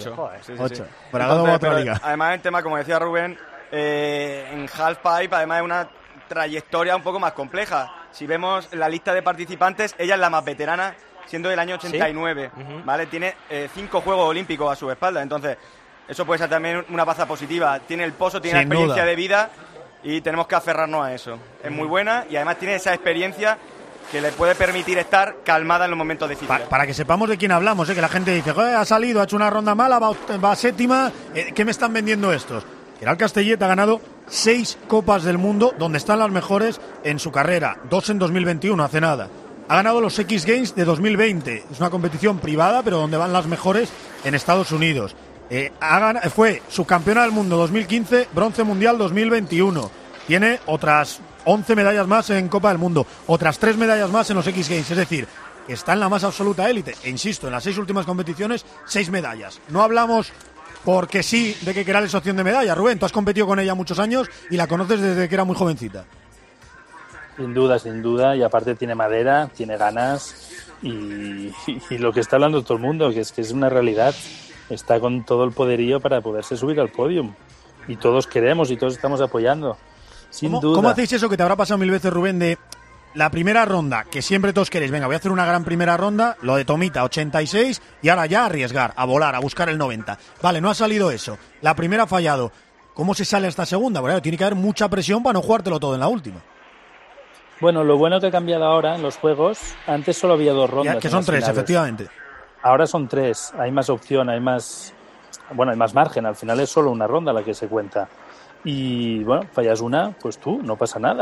Bragado va a otra liga. Además el tema, como decía Rubén, en halfpipe además es una trayectoria un poco más compleja. Si vemos la lista de participantes, ella es la más veterana, siendo del año 89, ¿sí? ¿Vale? Tiene 5 Juegos Olímpicos a su espalda, entonces eso puede ser también una baza positiva. Tiene el pozo, tiene la experiencia de vida y tenemos que aferrarnos a eso. Es muy buena y además tiene esa experiencia que le puede permitir estar calmada en los momentos difíciles. Para que sepamos de quién hablamos, que la gente dice, ha salido, ha hecho una ronda mala, va séptima, ¿qué me están vendiendo estos? Queralt Castellet ha ganado 6 Copas del Mundo, donde están las mejores en su carrera, 2 en 2021, hace nada. Ha ganado los X Games de 2020. Es una competición privada, pero donde van las mejores en Estados Unidos. Fue subcampeona del mundo 2015, bronce mundial 2021. Tiene otras 11 medallas más en Copa del Mundo, otras 3 medallas más en los X Games. Es decir, que está en la más absoluta élite. E insisto, en las 6 últimas competiciones, 6 medallas. No hablamos porque sí de que Queralt es opción de medalla. Rubén, tú has competido con ella muchos años y la conoces desde que era muy jovencita. Sin duda, y aparte tiene madera, tiene ganas y lo que está hablando todo el mundo, que es una realidad, está con todo el poderío para poderse subir al podium y todos queremos y todos estamos apoyando, sin duda. ¿Cómo hacéis eso que te habrá pasado 1000 veces, Rubén, de la primera ronda, que siempre todos queréis, venga, voy a hacer una gran primera ronda, lo de Tomita, 86, y ahora ya arriesgar, a volar, a buscar el 90. Vale, no ha salido eso, la primera ha fallado. ¿Cómo se sale a esta segunda? Bueno, tiene que haber mucha presión para no jugártelo todo en la última. Bueno, lo bueno que ha cambiado ahora en los juegos, antes solo había 2 rondas. Ya, que son 3, efectivamente. Ahora son 3, hay más opción, hay más margen, al final es solo una ronda la que se cuenta. Y bueno, fallas una, pues tú, no pasa nada.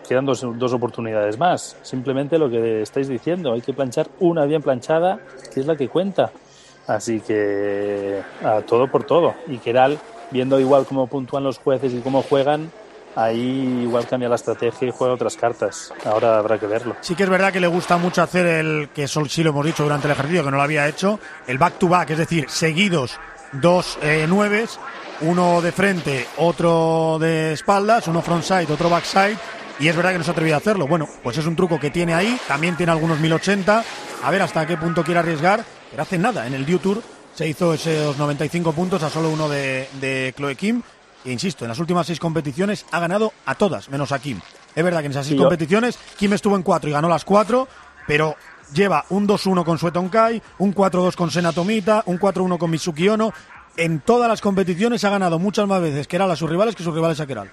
quedan dos oportunidades más. Simplemente lo que estáis diciendo, hay que planchar una bien planchada, que es la que cuenta. Así que a todo por todo. Y Queralt, viendo igual cómo puntúan los jueces y cómo juegan, ahí igual cambia la estrategia y juega otras cartas. Ahora habrá que verlo. Sí que es verdad que le gusta mucho hacer eso sí lo hemos dicho durante el ejercicio, que no lo había hecho, el back-to-back, es decir, seguidos 2 nueves, uno de frente, otro de espaldas, uno frontside, otro backside, y es verdad que no se ha atrevido a hacerlo. Bueno, pues es un truco que tiene ahí, también tiene algunos 1080, a ver hasta qué punto quiere arriesgar, pero hace nada, en el Dew Tour se hizo esos 95 puntos a solo uno de Chloe Kim, e insisto, en las últimas 6 competiciones ha ganado a todas, menos a Kim. Es verdad que en esas 6 competiciones Kim estuvo en 4 y ganó las 4, pero lleva un 2-1 con Sue Tonkai, un 4-2 con Sena Tomita, un 4-1 con Mitsuki Ono. En todas las competiciones ha ganado muchas más veces Queralt a sus rivales que sus rivales a Queralt.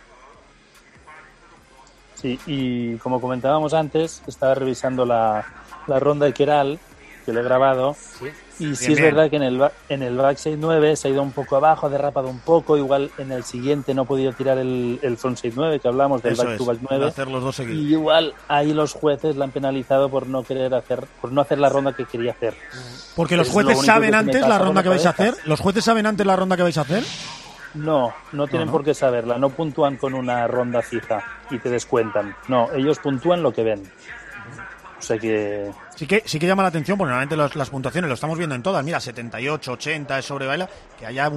Sí, y como comentábamos antes, estaba revisando la ronda de Queralt, que le he grabado, ¿sí? Y sí es verdad que en el backside 9 se ha ido un poco abajo, ha derrapado un poco, igual en el siguiente no ha podido tirar el frontside 9, que hablamos del back-to-back 9, hacer los dos seguidos. Y igual ahí los jueces la han penalizado por no hacer la ronda que quería hacer. Porque los jueces saben antes la ronda que vais a hacer. ¿Los jueces saben antes la ronda que vais a hacer? No tienen por qué saberla, no puntúan con una ronda fija y te descuentan. No, ellos puntúan lo que ven. O sea que... Sí que llama la atención, porque normalmente las puntuaciones lo estamos viendo en todas. Mira, 78, 80 es sobre baila, que haya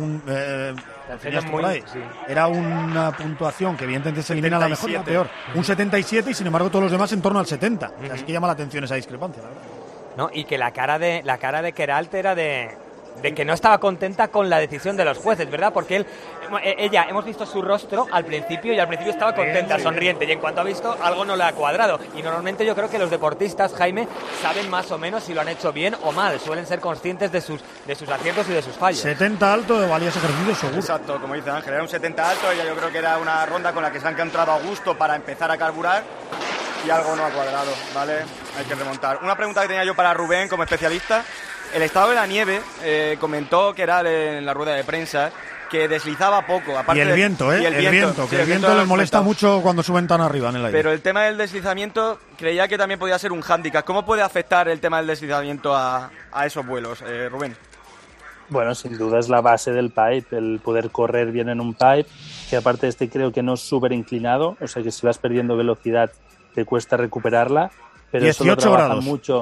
era una puntuación que evidentemente se elimina la mejor y la peor. Un 77 y sin embargo todos los demás en torno al 70. Así que llama la atención esa discrepancia, la verdad. No, y que la cara de Queralt era de que no estaba contenta con la decisión de los jueces, ¿verdad? Porque ella, hemos visto su rostro al principio y al principio estaba contenta, sonriente, y en cuanto ha visto, algo no le ha cuadrado. Y normalmente yo creo que los deportistas, Jaime, saben más o menos si lo han hecho bien o mal, suelen ser conscientes de sus aciertos y de sus fallos. 70 alto, valía ese ejercicio seguro. Exacto, como dice Ángel, era un 70 alto, ella yo creo que era una ronda con la que se han encontrado a gusto para empezar a carburar y algo no ha cuadrado, ¿vale? Hay que remontar. Una pregunta que tenía yo para Rubén como especialista. El estado de la nieve, comentó que era en la rueda de prensa, que deslizaba poco. Aparte y el viento, el viento les molesta mucho cuando suben tan arriba en el aire. Pero el tema del deslizamiento, creía que también podía ser un hándicap. ¿Cómo puede afectar el tema del deslizamiento a esos vuelos, Rubén? Bueno, sin duda es la base del pipe, el poder correr bien en un pipe, que aparte creo que no es súper inclinado, o sea que si vas perdiendo velocidad te cuesta recuperarla, pero 18 eso lo trabajan grados. Mucho.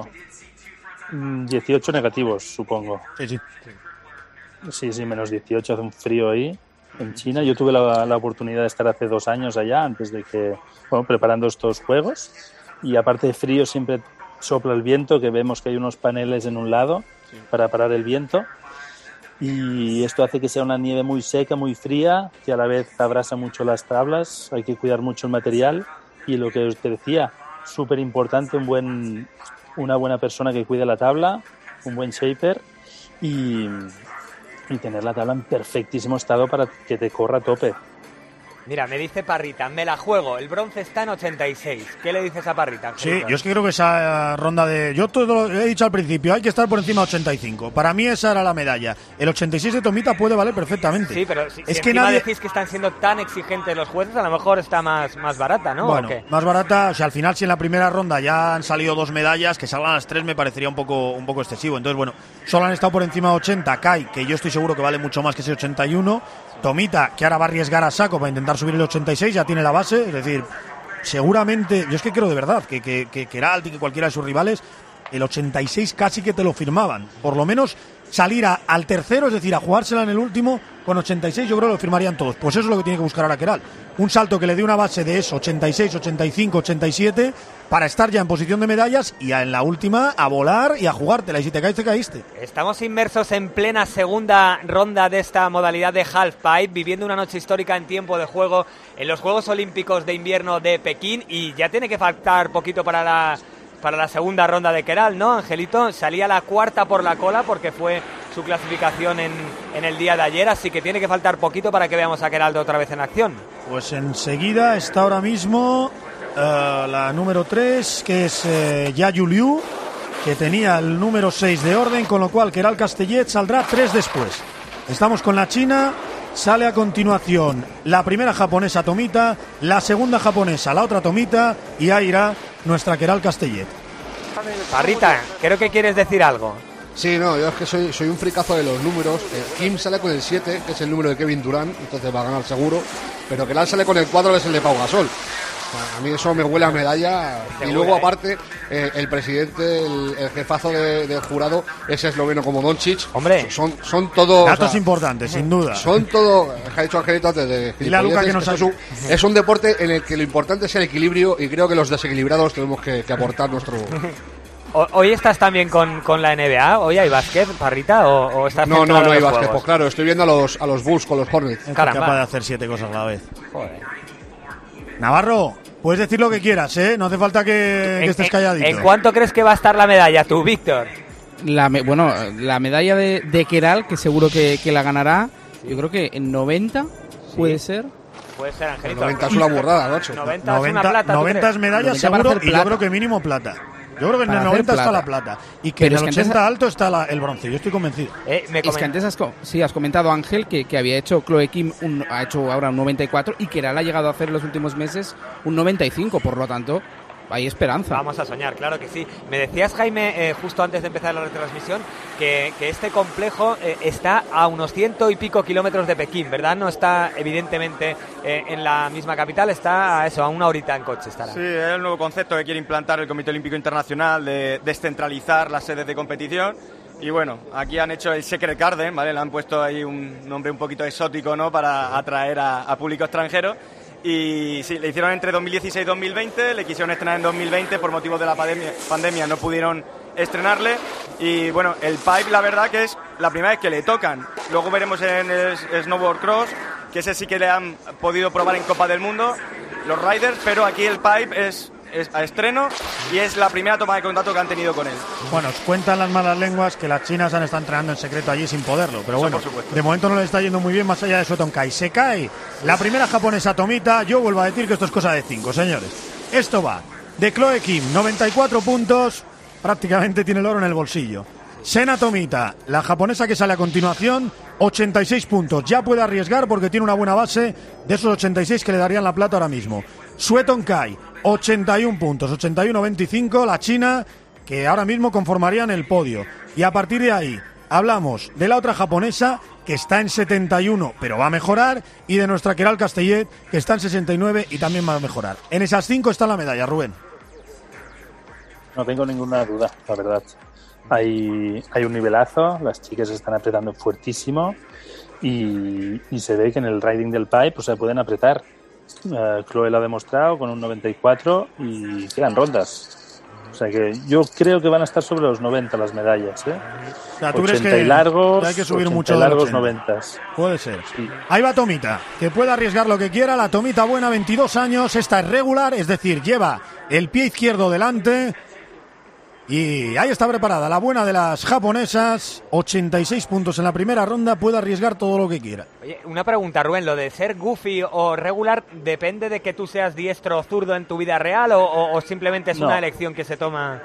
18 negativos, supongo. Sí, menos 18, hace un frío ahí en China. Yo tuve la oportunidad de estar hace 2 años allá, antes de que, preparando estos juegos, y aparte de frío siempre sopla el viento, que vemos que hay unos paneles en un lado para parar el viento, y esto hace que sea una nieve muy seca, muy fría, que a la vez abrasa mucho las tablas, hay que cuidar mucho el material, y lo que te decía, súper importante, una buena persona que cuide la tabla, un buen shaper y tener la tabla en perfectísimo estado para que te corra a tope. Mira, me dice Parrita, me la juego, el bronce está en 86. ¿Qué le dices a Parrita? Sí, yo es que creo que esa ronda de... Yo todo lo he dicho al principio, hay que estar por encima de 85. Para mí esa era la medalla. El 86 de Tomita puede valer perfectamente. Sí, pero si es que nadie... decís que están siendo tan exigentes los jueces, a lo mejor está más barata, ¿no? Bueno, más barata, o sea, al final si en la primera ronda ya han salido 2 medallas, que salgan las 3 me parecería un poco excesivo. Entonces, bueno, solo han estado por encima de 80. Kai, que yo estoy seguro que vale mucho más que ese 81. Tomita, que ahora va a arriesgar a saco para intentar subir el 86, ya tiene la base, es decir, seguramente, yo es que creo de verdad que Queralt y que cualquiera de sus rivales, el 86 casi que te lo firmaban, por lo menos salir al tercero, es decir, a jugársela en el último con 86, yo creo que lo firmarían todos. Pues eso es lo que tiene que buscar ahora Queralt, un salto que le dé una base de eso, 86, 85, 87, para estar ya en posición de medallas y en la última a volar y a jugártela, y si te caes, te caíste. Estamos inmersos en plena segunda ronda de esta modalidad de halfpipe, viviendo una noche histórica en tiempo de juego en los Juegos Olímpicos de Invierno de Pekín, y ya tiene que faltar poquito para la segunda ronda de Queralt, ¿no, Angelito? Salía la cuarta por la cola porque fue su clasificación en el día de ayer, así que tiene que faltar poquito para que veamos a Queralt otra vez en acción. Pues enseguida está ahora mismo la número 3, que es Yayu Liu, que tenía el número 6 de orden, con lo cual Queralt Castellet saldrá 3 después. Estamos con la China, sale a continuación la primera japonesa Tomita, la segunda japonesa, la otra Tomita, y ahí irá nuestra Queralt Castellet. Parrita, creo que quieres decir algo. Sí, no, yo es que soy un fricazo de los números. Kim sale con el 7, que es el número de Kevin Durant, entonces va a ganar seguro. Pero Queralt sale con el 4, que es el de Pau Gasol. A mí eso me huele a medalla. Y luego, aparte, el presidente, el jefazo del jurado, es esloveno como Doncic. Hombre, son todos datos importantes, sin duda. Son todo, que ha dicho Angelito antes de y la Luca que nos es un deporte en el que lo importante es el equilibrio, y creo que los desequilibrados tenemos que aportar nuestro. ¿Hoy estás también con la NBA? ¿Hoy hay básquet, Parrita? ¿O estás No centrado en hay los básquet. juegos? Pues claro, estoy viendo a los Bulls con los Hornets. Es capaz de hacer 7 cosas a la vez. Joder. Navarro, puedes decir lo que quieras, ¿eh? No hace falta que estés calladito. ¿En cuánto crees que va a estar la medalla tú, Víctor? La medalla de Queralt, que seguro que la ganará, yo creo que en 90 puede ser. Puede ser, Angelito. 90 es una burrada, macho. 90 es una plata. 90 es medalla 90 seguro, para hacer y yo plata. creo que mínimo plata. Yo creo que en el 90 está la plata. Y que Pero en el es que 80 alto está el bronce. Yo estoy convencido. Es que antes has comentado, Ángel, que había hecho Chloe Kim, ha hecho ahora un 94 y Queralt ha llegado a hacer en los últimos meses un 95. Por lo tanto, hay esperanza. Vamos a soñar, claro que sí. Me decías, Jaime, justo antes de empezar la retransmisión, que este complejo está a unos 100 y pico kilómetros de Pekín, ¿verdad? No está, evidentemente, en la misma capital, está a una horita en coche. Estará. Sí, es el nuevo concepto que quiere implantar el Comité Olímpico Internacional de descentralizar las sedes de competición. Y bueno, aquí han hecho el Secret Garden, ¿vale? Le han puesto ahí un nombre un poquito exótico, ¿no? Para atraer a público extranjero. Y sí, le hicieron entre 2016 y 2020, le quisieron estrenar en 2020, por motivos de la pandemia no pudieron estrenarle. Y bueno, el pipe, la verdad que es la primera vez que le tocan. Luego veremos en el snowboard cross, que ese sí que le han podido probar en Copa del Mundo los riders, pero aquí el pipe es a estreno y es la primera toma de contacto que han tenido con él. Bueno, os cuentan las malas lenguas que las chinas han estado entrenando en secreto allí sin poderlo, pero bueno, de momento no le está yendo muy bien más allá de Sue Tonkai. Se cae la primera japonesa Tomita. Yo vuelvo a decir que esto es cosa de 5, señores. Esto va de Chloe Kim, 94 puntos, prácticamente tiene el oro en el bolsillo. Sena Tomita, la japonesa que sale a continuación, 86 puntos. Ya puede arriesgar porque tiene una buena base de esos 86 que le darían la plata ahora mismo. Sue Tonkai, 81 puntos, 81-25, la china, que ahora mismo conformarían el podio. Y a partir de ahí, hablamos de la otra japonesa, que está en 71, pero va a mejorar, y de nuestra Queralt Castellet, que está en 69 y también va a mejorar. En esas 5 está la medalla, Rubén. No tengo ninguna duda, la verdad. Hay un nivelazo, las chicas están apretando fuertísimo y se ve que en el riding del pipe pues se pueden apretar. Chloe lo ha demostrado con un 94 y quedan rondas. O sea que yo creo que van a estar sobre los 90 las medallas, ¿eh? O sea, ¿tú crees que hay que subir mucho de largos 80? 90? Puede ser. Sí. Ahí va Tomita, que puede arriesgar lo que quiera. La Tomita buena, 22 años. Esta es regular, es decir, lleva el pie izquierdo delante. Y ahí está preparada la buena de las japonesas. 86 puntos en la primera ronda. Puede arriesgar todo lo que quiera. Oye, una pregunta, Rubén. ¿Lo de ser goofy o regular depende de que tú seas diestro o zurdo en tu vida real o simplemente es una elección que se toma?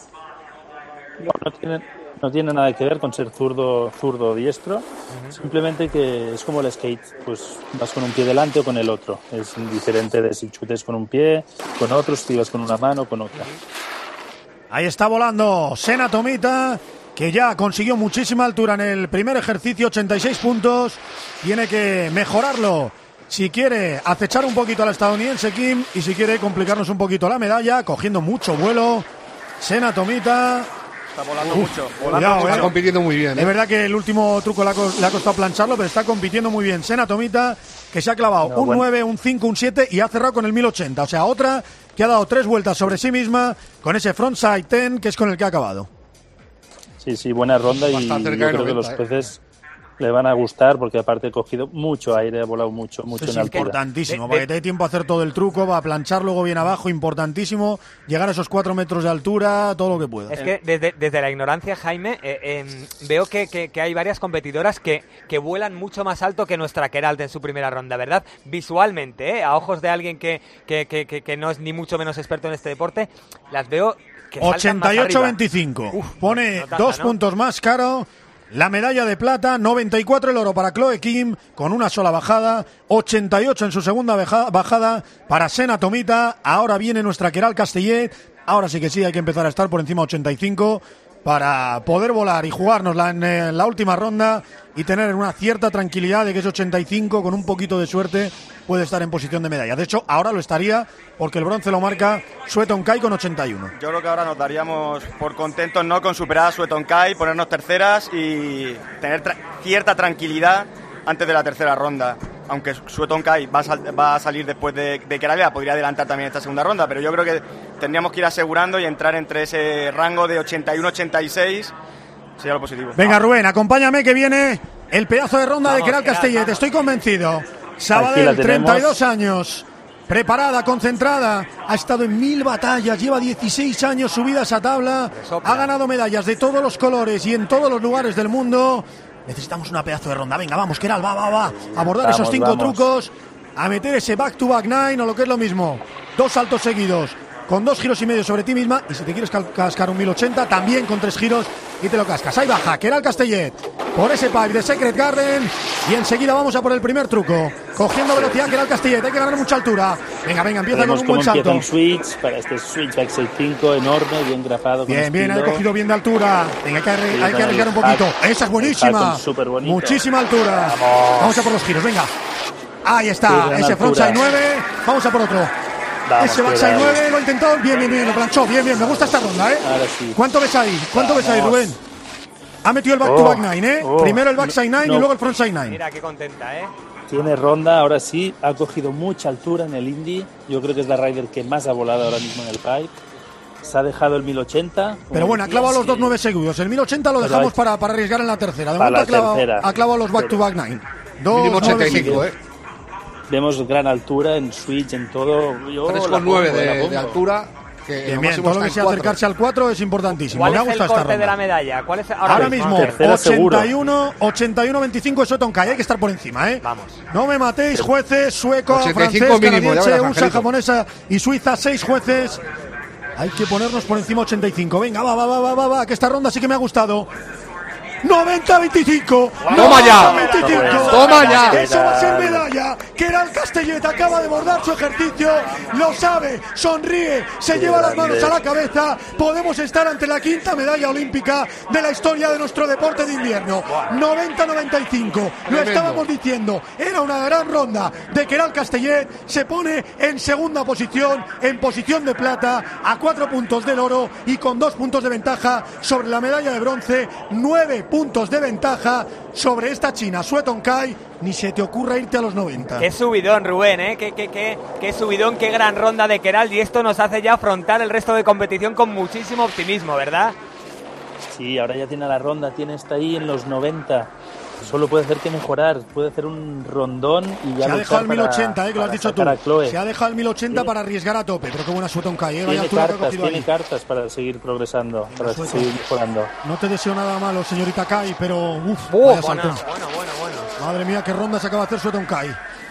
No tiene nada que ver con ser zurdo o diestro. Simplemente que es como el skate. Pues vas con un pie delante o con el otro. Es indiferente de si chutes con un pie, con otro, si vas con una mano o con otra. Ahí está volando Sena Tomita, que ya consiguió muchísima altura en el primer ejercicio, 86 puntos. Tiene que mejorarlo si quiere acechar un poquito a la estadounidense Kim y si quiere complicarnos un poquito la medalla, cogiendo mucho vuelo. Sena Tomita. Está volando mucho. Está compitiendo muy bien. Es verdad que el último truco le ha costado plancharlo, pero está compitiendo muy bien. Sena Tomita, que se ha clavado un 9, un 5, un 7 y ha cerrado con el 1080. O sea, otra que ha dado 3 vueltas sobre sí misma con ese frontside 10, que es con el que ha acabado. Sí, buena ronda. Bastante y yo creo 90, que los peces le van a gustar porque aparte ha cogido mucho aire, ha volado mucho en altura. Es importantísimo, para que te dé tiempo a hacer todo el truco, va a planchar luego bien abajo, importantísimo, llegar a esos 4 metros de altura, todo lo que pueda. Es que desde la ignorancia, Jaime, veo que hay varias competidoras que vuelan mucho más alto que nuestra Queralt en su primera ronda, ¿verdad? Visualmente, a ojos de alguien que no es ni mucho menos experto en este deporte, las veo que 88-25, pone 2 puntos más caro la medalla de plata, 94 el oro para Chloe Kim con una sola bajada, 88 en su segunda bajada para Sena Tomita. Ahora viene nuestra Queralt Castellet, ahora sí que sí hay que empezar a estar por encima de 85 para poder volar y jugárnosla en la última ronda y tener una cierta tranquilidad de que ese 85 con un poquito de suerte puede estar en posición de medalla. De hecho, ahora lo estaría porque el bronce lo marca Swetonkai con 81. Yo creo que ahora nos daríamos por contentos, ¿no?, con superar a Swetonkai, ponernos terceras y tener cierta tranquilidad antes de la tercera ronda. Aunque Swetonkai va a salir después de Queralt, podría adelantar también esta segunda ronda, pero yo creo que tendríamos que ir asegurando y entrar entre ese rango de 81-86, sería lo positivo. Venga, Rubén, acompáñame que viene el pedazo de ronda de Queralt Castellet, estoy convencido. Sabadell, 32 años, preparada, concentrada, ha estado en 1000 batallas, lleva 16 años subida a esa tabla, ha ganado medallas de todos los colores y en todos los lugares del mundo. Necesitamos una pedazo de ronda. Venga, vamos, Queralt, va. A abordar esos 5 trucos, a meter ese back-to-back 9 o lo que es lo mismo. 2 saltos seguidos, con 2 giros y medio sobre ti misma. Y si te quieres cascar un 1080, también con 3 giros y te lo cascas. Ahí baja, Queralt Castellet, por ese pipe de Secret Garden. Y enseguida vamos a por el primer truco. Cogiendo velocidad Queralt Castellet, hay que ganar mucha altura. Venga, empieza con un buen salto. Un switch, para este switch backside 5 enorme, bien grafado. Bien, ha cogido bien de altura. Venga, hay que arriesgar un poquito. Esa es buenísima. Muchísima altura. Vamos a por los giros, venga. Ahí está, ese frontside 9. Vamos a por otro. Vamos, ese backside 9 lo intentó. Bien, lo planchó. Bien, me gusta esta ronda, ¿eh? Ahora sí. ¿Cuánto ves ahí, Rubén? Ha metido el back-to-back 9, ¿eh? Primero el backside 9 y luego el frontside 9. Mira qué contenta, ¿eh? Tiene ronda, ahora sí, ha cogido mucha altura en el Indy. Yo creo que es la rider que más ha volado ahora mismo en el pipe. Se ha dejado el 1080. Pero bueno, ha clavado los 2 9 seguidos. El 1080 lo dejamos para arriesgar en la tercera. De momento ha clavado los back-to-back 9. Mínimo 85, ¿eh? Vemos gran altura en switch, en todo. 3,9 de altura. Bien, todo lo que sea acercarse al 4 es importantísimo. ¿Cuál es el corte de la medalla? ¿Cuál es ahora mismo? 81-25 es Swetonkai. Hay que estar por encima, ¿eh? Vamos. No me matéis, jueces, sueco, francés, canadiense, USA, japonesa y Suiza, 6 jueces. Hay que ponernos por encima 85. Venga, va, que esta ronda sí que me ha gustado. 90-25. ¡Toma ya! 25. ¡Toma ya! Eso va a ser medalla. Queralt Castellet acaba de bordar su ejercicio. Lo sabe, sonríe, se lleva las manos a la cabeza. Podemos estar ante la 5ª medalla olímpica de la historia de nuestro deporte de invierno. 90-95. Lo estábamos diciendo. Era una gran ronda de Queralt Castellet. Se pone en segunda posición, en posición de plata, a 4 puntos del oro y con 2 puntos de ventaja sobre la medalla de bronce. 9 puntos de ventaja sobre esta china Swetonkai. Ni se te ocurra irte a los 90. Qué subidón, Rubén, ¿eh? Qué subidón, qué gran ronda de Queralt. Y esto nos hace ya afrontar el resto de competición con muchísimo optimismo, ¿verdad? Sí, ahora ya tiene la ronda, está ahí en los 90. Solo puede hacer que mejorar, puede hacer un rondón y ya se ha dejado el 1080, que lo has dicho tú. Se ha dejado el 1080 para arriesgar a tope, pero qué buena Swetonkai, tiene cartas para seguir progresando, para seguir mejorando. No te deseo nada malo, señorita Kai, pero bueno. Madre mía, qué ronda se acaba de hacer Swetonkai.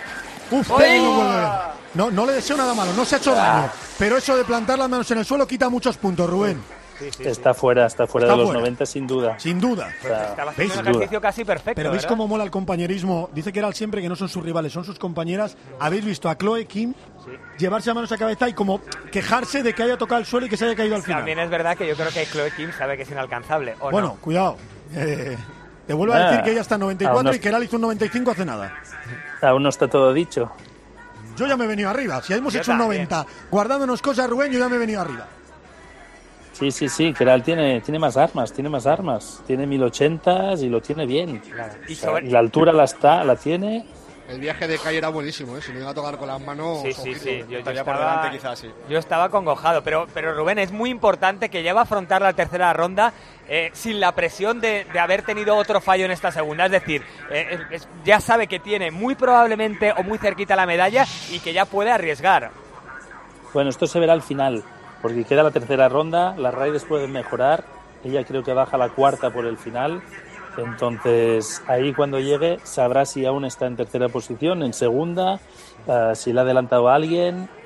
No le deseo nada malo, no se ha hecho daño, pero eso de plantar las manos en el suelo quita muchos puntos, Rubén. Sí. Está fuera de los 90 sin duda. Sin duda. Estaba haciendo un ejercicio casi perfecto. Pero ¿veis ¿verdad? cómo mola el compañerismo? Dice Queralt siempre que no son sus rivales, son sus compañeras. ¿Habéis visto a Chloe Kim llevarse a manos a cabeza y como quejarse de que haya tocado el suelo y que se haya caído al final? También es verdad que yo creo que Chloe Kim sabe que es inalcanzable. Bueno, no. Cuidado. Te vuelvo a decir que ella está en 94 y Queralt hizo un 95 hace nada. Aún no está todo dicho. Yo ya me he venido arriba. Si hemos hecho un 90 guardándonos cosas, Rubén, yo ya me he venido arriba. Sí, Queralt tiene más armas, tiene 1080 y lo tiene bien. Claro. Y la altura la tiene. El viaje de Kai era buenísimo, ¿eh? Si me iba a tocar con las manos. Sí. Yo estaría por delante, quizás, sí. Yo estaba congojado, pero Rubén, es muy importante que ya va a afrontar la tercera ronda sin la presión de haber tenido otro fallo en esta segunda. Es decir, ya sabe que tiene muy probablemente o muy cerquita la medalla y que ya puede arriesgar. Bueno, esto se verá al final, porque queda la tercera ronda, las riders pueden mejorar, ella creo que baja la 4ª por el final, entonces ahí cuando llegue sabrá si aún está en tercera posición, en segunda, si le ha adelantado a alguien,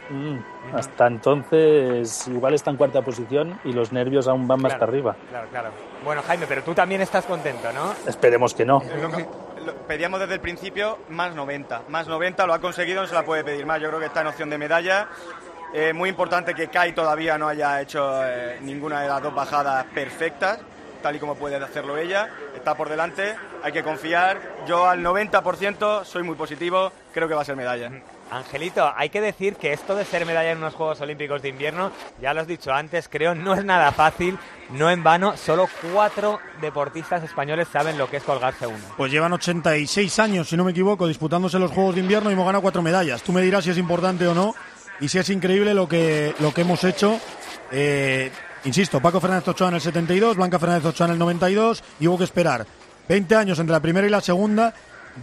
Hasta entonces igual está en cuarta posición y los nervios aún van más para arriba. Claro. Bueno, Jaime, pero tú también estás contento, ¿no? Esperemos que no. Pedíamos desde el principio más 90, lo ha conseguido, no se la puede pedir más. Yo creo que está en opción de medalla. Muy importante que Kai todavía no haya hecho ninguna de las dos bajadas perfectas, tal y como puede hacerlo ella. Está por delante, hay que confiar. Yo al 90% soy muy positivo, creo que va a ser medalla. Angelito, hay que decir que esto de ser medalla en unos Juegos Olímpicos de invierno, ya lo has dicho antes, creo, no es nada fácil, no en vano, solo 4 deportistas españoles saben lo que es colgarse uno. Pues llevan 86 años, si no me equivoco, disputándose los Juegos de Invierno y hemos ganado 4 medallas. Tú me dirás si es importante o no y si es increíble lo que hemos hecho. Insisto, Paco Fernández Ochoa en el 72, Blanca Fernández Ochoa en el 92 y hubo que esperar 20 años entre la primera y la segunda,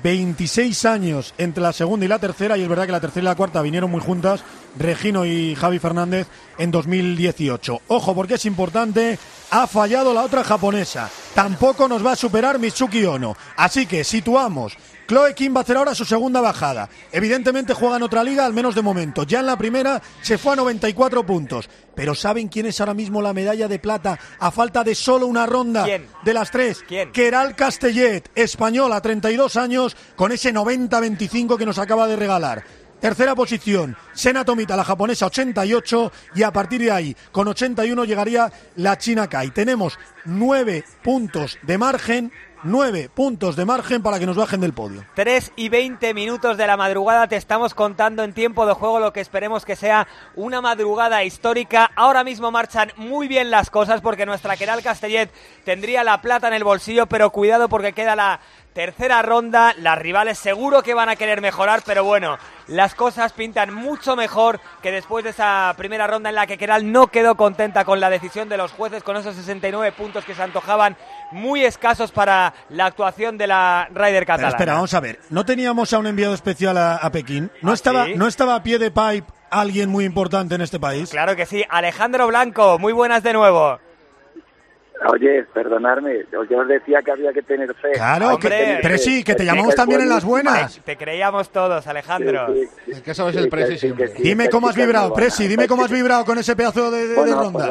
26 años entre la segunda y la tercera, y es verdad que la tercera y la cuarta vinieron muy juntas, Regino y Javi Fernández en 2018. Ojo, porque es importante, ha fallado la otra japonesa, tampoco nos va a superar Mitsuki Ono, así que situamos. Chloe Kim va a hacer ahora su segunda bajada. Evidentemente juega en otra liga, al menos de momento. Ya en la primera se fue a 94 puntos. Pero ¿saben quién es ahora mismo la medalla de plata a falta de solo una ronda? ¿Quién? De las 3? ¿Quién? Queralt Castellet, española, 32 años, con ese 90-25 que nos acaba de regalar. Tercera posición, Sena Tomita, la japonesa, 88, y a partir de ahí, con 81, llegaría la china Kai. Tenemos 9 puntos de margen para que nos bajen del podio. 3 y 20 minutos de la madrugada, te estamos contando en tiempo de juego lo que esperemos que sea una madrugada histórica. Ahora mismo marchan muy bien las cosas porque nuestra Queralt Castellet tendría la plata en el bolsillo, pero cuidado porque queda la tercera ronda, las rivales seguro que van a querer mejorar, pero bueno, las cosas pintan mucho mejor que después de esa primera ronda en la que Queralt no quedó contenta con la decisión de los jueces, con esos 69 puntos que se antojaban muy escasos para la actuación de la Ryder catalana. Espera, vamos a ver, ¿no teníamos a un enviado especial a Pekín? ¿No estaba a pie de pipe alguien muy importante en este país? Claro que sí, Alejandro Blanco, muy buenas de nuevo. Oye, perdonadme, yo os decía que había que tener fe. Claro, Presi, que te llamamos también en las buenas. Te creíamos todos, Alejandro. Es que sabes el Presi siempre. Dime cómo has vibrado, Presi, dime cómo has vibrado con ese pedazo de ronda. Pues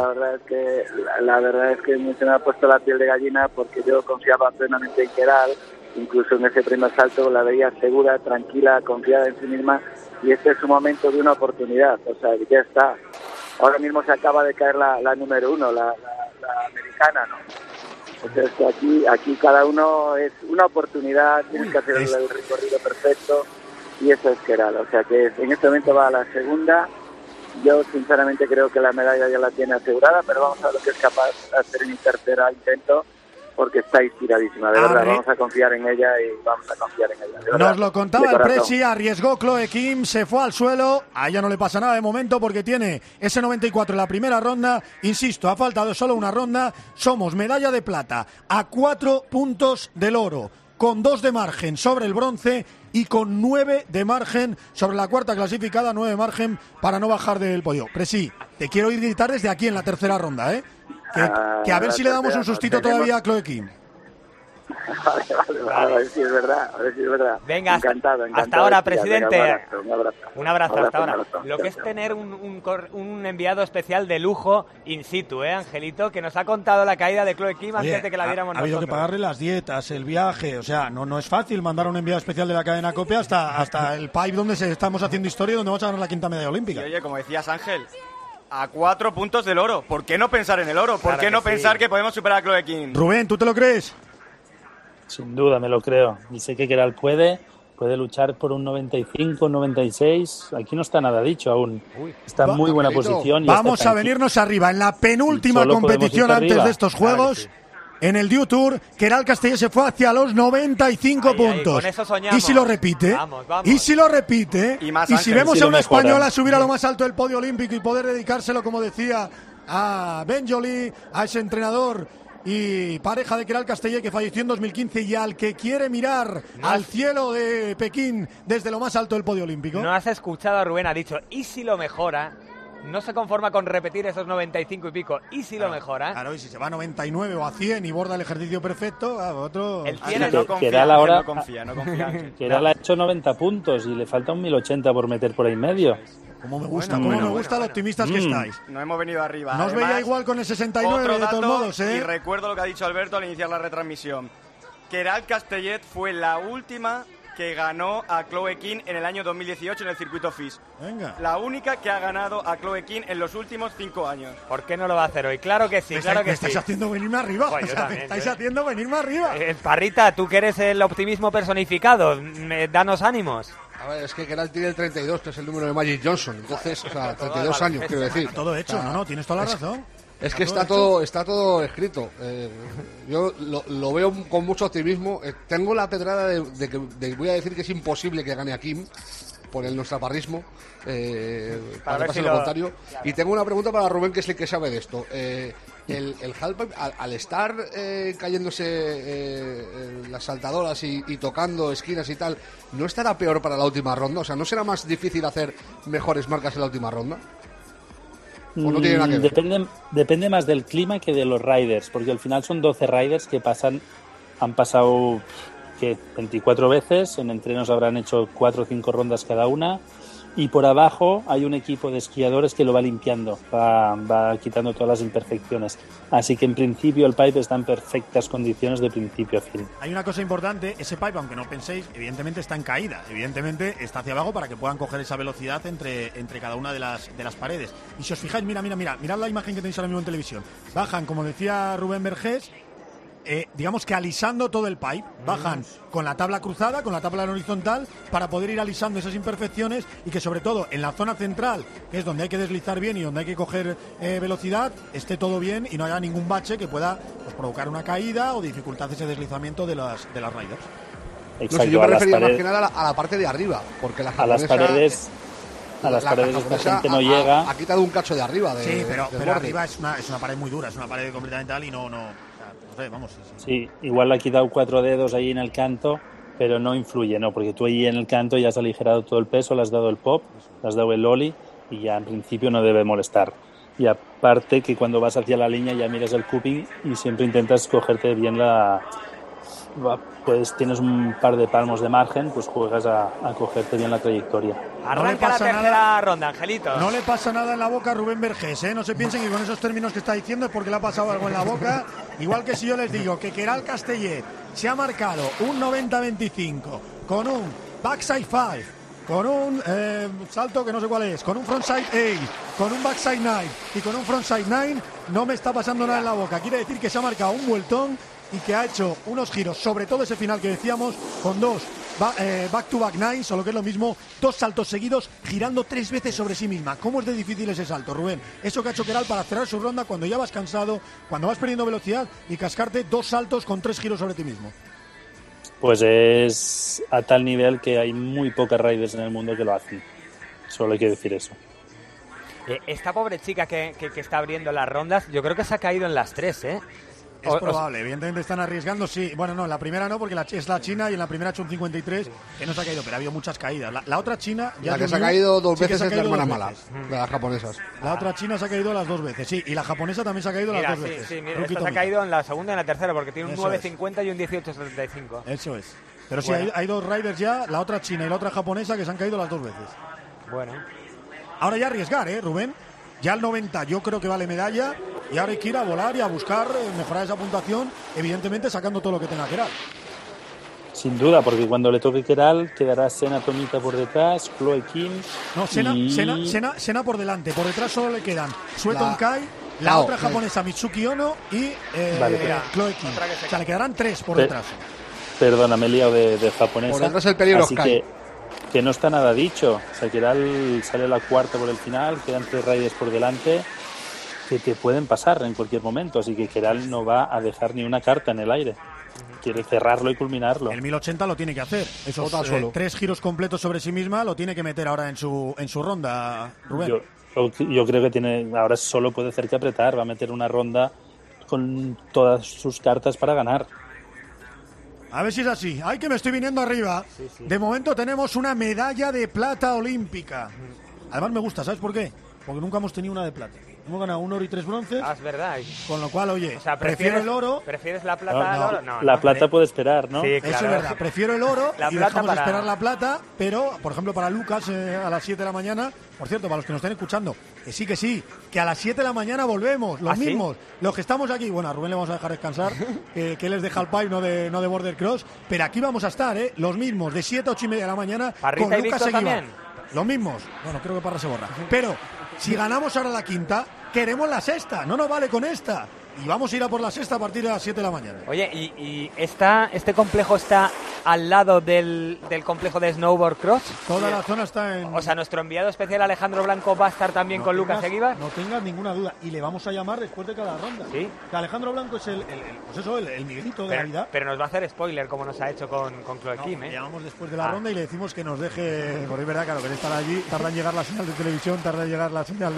la verdad es que se me ha puesto la piel de gallina porque yo confiaba plenamente en Queralt, incluso en ese primer salto la veía segura, tranquila, confiada en sí misma, y este es un momento de una oportunidad, o sea, ya está. Ahora mismo se acaba de caer la número 1, la americana, ¿no? Entonces aquí cada uno es una oportunidad, tienes que hacer el recorrido perfecto y eso es Queralt, o sea que en este momento va a la segunda. Yo sinceramente creo que la medalla ya la tiene asegurada, pero vamos a ver lo que es capaz de hacer en mi tercera intento, porque está inspiradísima, de verdad, vamos a confiar en ella y vamos a confiar en ella. Verdad, nos lo contaba el Presi, arriesgó Chloe Kim, se fue al suelo, a ella no le pasa nada de momento porque tiene ese 94 en la primera ronda, insisto, ha faltado solo una ronda, somos medalla de plata, a 4 puntos del oro, con 2 de margen sobre el bronce y con 9 de margen sobre la cuarta clasificada, 9 de margen para no bajar del podio. Presi, te quiero ir gritar desde aquí en la tercera ronda, que a ver si le damos un sustito todavía a Chloe Kim. Vale, a ver si es verdad. Venga, encantado hasta ahora, presidente. Un abrazo, hasta ahora. Lo que es tener un enviado especial de lujo in situ, Angelito, que nos ha contado la caída de Chloe Kim antes de que la viéramos nosotros. Ha habido que pagarle las dietas, el viaje, o sea, no es fácil mandar a un enviado especial de la cadena COPE hasta el pipe donde estamos haciendo historia y donde vamos a ganar la quinta medalla olímpica. Y oye, como decías, Ángel, a 4 puntos del oro. ¿Por qué no pensar en el oro? ¿Por qué no pensar que podemos superar a Chloe Kim? Rubén, ¿tú te lo crees? Sin duda, me lo creo. Y sé que Queralt puede luchar por un 95, un 96. Aquí no está nada dicho aún. Está en muy buena posición. Y vamos a venirnos arriba en la penúltima competición antes de estos Juegos. En el Dew Tour, Queralt Castellet se fue hacia los 95 puntos. Con eso soñamos. Y si lo repite, vamos. y si lo repite, y si vemos a una española subir a lo más alto del podio olímpico y poder dedicárselo, como decía, a Ben Joly, a ese entrenador y pareja de Queralt Castellet que falleció en 2015 y al que quiere mirar al cielo de Pekín desde lo más alto del podio olímpico. No has escuchado a Rubén, ha dicho, ¿y si lo mejora? No se conforma con repetir esos 95 y pico. ¿Y si lo mejora? Claro, y si se va a 99 o a 100 y borda el ejercicio perfecto, otro... El 100 no confía. Queralt ha hecho 90 puntos y le falta un 1080 por meter por ahí medio. Como me gusta, me gusta lo optimistas que estáis. No hemos venido arriba. No os veía igual con el 69 otro de dato, todos modos, ¿eh? Y recuerdo lo que ha dicho Alberto al iniciar la retransmisión. Queralt Castellet fue la última que ganó a Chloe King en el año 2018 en el circuito FIS. Venga. La única que ha ganado a Chloe King en los últimos 5 años. ¿Por qué no lo va a hacer hoy? Claro que sí, claro que sí. Me estáis haciendo venirme arriba. Pues me estáis haciendo venirme arriba. Parrita, tú que eres el optimismo personificado, danos ánimos. A ver, es que Queralt tiene el 32, que es el número de Magic Johnson. Entonces, o sea, 32 años, quiero decir. Todo hecho, no, tienes toda la razón. Es que está todo escrito. Yo lo veo con mucho optimismo. Tengo la pedrada de que voy a decir que es imposible que gane a Kim por el nostraparrismo, para ver si lo contrario. Y tengo una pregunta para Rubén, que es el que sabe de esto. El halfpipe, al estar cayéndose las saltadoras y tocando esquinas y tal, ¿no estará peor para la última ronda? O sea, ¿no será más difícil hacer mejores marcas en la última ronda? ¿O no tiene nada que ver? Depende más del clima que de los riders, porque al final son 12 riders que han pasado 24 veces, en entrenos habrán hecho 4 o 5 rondas cada una, y por abajo hay un equipo de esquiadores que lo va limpiando, va quitando todas las imperfecciones. Así que en principio el pipe está en perfectas condiciones de principio a fin. Hay una cosa importante, ese pipe, aunque no penséis, evidentemente está en caída, evidentemente está hacia abajo para que puedan coger esa velocidad entre cada una de las paredes. Y si os fijáis, mirad la imagen que tenéis ahora mismo en televisión. Bajan, como decía Rubén Vergés, digamos que alisando todo el pipe, bajan con la tabla cruzada, con la tabla horizontal, para poder ir alisando esas imperfecciones y que sobre todo en la zona central, que es donde hay que deslizar bien y donde hay que coger velocidad, esté todo bien y no haya ningún bache que pueda provocar una caída o dificultad ese deslizamiento de las riders. Exacto, no sé, yo me refería más que nada a la parte de arriba, porque la japonesa, a las paredes esta gente no llega. Ha quitado un cacho de arriba. Sí, pero arriba es una pared muy dura, es una pared completamente tal y no sé, vamos. Sí, igual le ha quitado 4 dedos ahí en el canto, pero no influye, ¿no? Porque tú ahí en el canto ya has aligerado todo el peso, le has dado el pop, le has dado el ollie y ya en principio no debe molestar. Y aparte que cuando vas hacia la línea ya miras el cupping y siempre intentas cogerte bien pues tienes un par de palmos de margen, pues juegas a cogerte bien la trayectoria. Arranca la tercera ronda, Angelito. No le pasa nada en la boca a Rubén Vergés, ¿eh? No se piensen que con esos términos que está diciendo es porque le ha pasado algo en la boca. Igual que si yo les digo que Queralt Castellet se ha marcado un 90-25 con un backside 5, con un salto que no sé cuál es, con un frontside 8, con un backside 9 y con un frontside 9, no me está pasando nada en la boca. Quiere decir que se ha marcado un vueltón y que ha hecho unos giros, sobre todo ese final que decíamos, con 2 back-to-back nines, o lo que es lo mismo, 2 saltos seguidos, girando 3 veces sobre sí misma. ¿Cómo es de difícil ese salto, Rubén? Eso que ha hecho Queralt para cerrar su ronda cuando ya vas cansado, cuando vas perdiendo velocidad y cascarte 2 saltos con 3 giros sobre ti mismo. Pues es a tal nivel que hay muy pocas riders en el mundo que lo hacen. Solo hay que decir eso. Esta pobre chica que está abriendo las rondas, yo creo que se ha caído en las 3, ¿eh? Es probable, evidentemente están arriesgando, sí. Bueno, no, en la primera no, porque es la china y en la primera ha hecho un 53, que no se ha caído, pero ha habido muchas caídas. La otra china... La que se ha caído 2 veces es la hermana mala, de las japonesas. La otra china se ha caído las 2 veces, sí, y la japonesa también se ha caído las 2 veces. Sí, mira, esta se ha caído en la segunda y en la tercera, porque tiene un 9.50 y un 18.75. Eso es. Pero sí, hay 2 riders ya, la otra china y la otra japonesa, que se han caído las 2 veces. Bueno. Ahora ya arriesgar, Rubén. Ya el 90 yo creo que vale medalla y ahora hay que ir a volar y a buscar mejorar esa puntuación, evidentemente sacando todo lo que tenga Queralt. Sin duda, porque cuando le toque Queralt quedará Sena Tomita por detrás, Chloe Kim... No, Sena por delante, por detrás solo le quedan Sueton Kai, la otra japonesa Mitsuki Ono y Chloe Kim. O sea, le quedarán 3 por detrás. Perdona, me he liado de japonesa. Por detrás el peligro así que no está nada dicho. O sea, Queralt sale la cuarta por el final, quedan 3 riders por delante que te pueden pasar en cualquier momento, así que Queralt no va a dejar ni una carta en el aire. Quiere cerrarlo y culminarlo. El 1080 lo tiene que hacer. Esos 3 giros completos sobre sí misma lo tiene que meter ahora en su ronda, Rubén. Yo creo que ahora solo puede hacer que apretar. Va a meter una ronda con todas sus cartas para ganar. A ver si es así. ¡Ay, que me estoy viniendo arriba! Sí. De momento tenemos una medalla de plata olímpica. Además me gusta, ¿sabes por qué? porque nunca hemos tenido una de plata. Hemos ganado 1 oro y 3 bronces. Es verdad. Con lo cual, oye, O sea, prefiero el oro. ¿Prefieres la plata al oro? No, la plata puede esperar, ¿no? Sí, claro. Eso es verdad. Prefiero el oro La y plata dejamos para- esperar la plata, pero, por ejemplo, para Lucas a las 7 de la mañana, por cierto, para los que nos estén escuchando, que sí, que a las 7 de la mañana volvemos, los ¿Ah, sí? mismos, los que estamos aquí. Bueno, a Rubén le vamos a dejar descansar, que él es de Halpay, no de Border Cross, pero aquí vamos a estar, los mismos, de 7 a 8 y media de la mañana, ¿Parrita con y Lucas Víctor Eguibar. también? Los mismos. Bueno, creo que Parra se borra. Pero si ganamos ahora la quinta, queremos la sexta. No nos vale con esta. Y vamos a ir a por la sexta a partir de las 7 de la mañana. Oye, ¿y este complejo está al lado del complejo de Snowboard Cross? Toda la zona está en... O sea, nuestro enviado especial Alejandro Blanco va a estar también con Lucas Eguibar. No tengas ninguna duda. Y le vamos a llamar después de cada ronda. Sí. Que Alejandro Blanco es el Miguelito de la vida. Pero nos va a hacer spoiler, como nos ha hecho con Chloe Kim, Le llamamos después de la ronda y le decimos que nos deje... Porque es verdad, claro, que él estará allí, tarda en llegar la señal de televisión, tarda en llegar la señal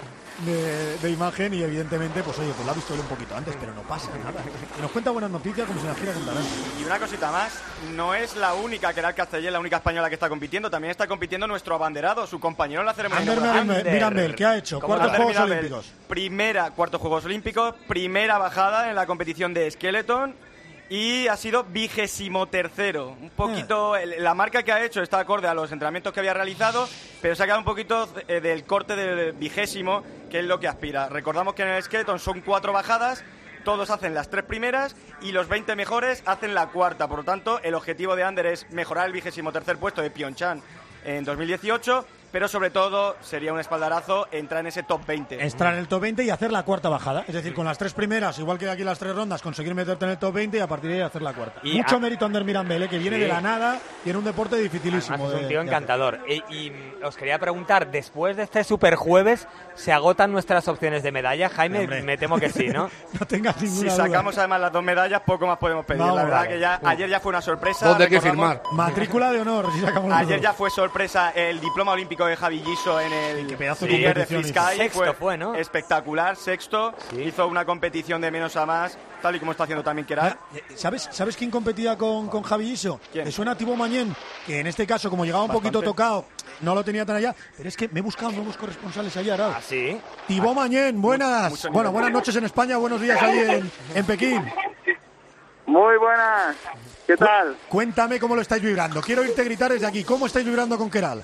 de imagen y evidentemente, pues oye, pues lo ha visto él un poquito antes, pero no pasa nada. Y nos cuenta buenas noticias como si las quiera contar antes. Y una cosita más, no es la única Queralt Castellet, la única española que está compitiendo, también está compitiendo nuestro abanderado, su compañero en la ceremonia. Ander Mirambel, ¿qué ha hecho? Cuartos Juegos Olímpicos. Cuartos Juegos Olímpicos, primera bajada en la competición de Skeleton y ha sido 23º. Un poquito, la marca que ha hecho está acorde a los entrenamientos que había realizado, pero se ha quedado un poquito del corte del 20º, que es lo que aspira. Recordamos que en el Skeleton son 4 bajadas, todos hacen las 3 primeras y los 20 mejores hacen la cuarta. Por lo tanto, el objetivo de Ander es mejorar el 23º puesto de Pyeongchang en 2018, pero sobre todo sería un espaldarazo entrar en ese top 20. Entrar en el top 20 y hacer la cuarta bajada. Es decir, con las 3 primeras, igual que aquí las 3 rondas, conseguir meterte en el top 20 y a partir de ahí hacer la cuarta. Y mucho mérito a Ander Mirambel, que viene Sí. de la nada y en un deporte dificilísimo. Además, es un de tío hacer. encantador. Y os quería preguntar, después de este super jueves, ¿se agotan nuestras opciones de medalla? Jaime, Hombre. me temo que sí, ¿no? No tengas ninguna Si duda. sacamos además las 2 medallas, poco más podemos pedir. Vamos, la verdad vale. que ya ayer ya fue una sorpresa. ¿Dónde hay que recordamos- firmar? Matrícula de honor, si sacamos las Ayer dos. ya fue sorpresa el diploma olímpico de Javi Giso en el qué pedazo de Liger de competición Free Sky. hizo. Sexto fue, ¿no? Espectacular, sexto. Hizo una competición de menos a más, tal y como está haciendo también Queralt. ¿Sabes quién competía con Javi Giso? ¿Quién? Le suena a Thibaut Mañén, que en este caso, como llegaba un poquito Bastante. tocado, no lo tenía tan allá. Pero es que me he buscado nuevos corresponsales allá, Arau. ¿Ah, sí? Thibaut Mañén, buenas. mucho nivel. Bueno, buenas noches en España, buenos días allí en Pekín. Muy buenas. ¿Qué tal? Cuéntame cómo lo estáis vibrando. Quiero irte a gritar desde aquí. ¿Cómo estáis vibrando con Queralt?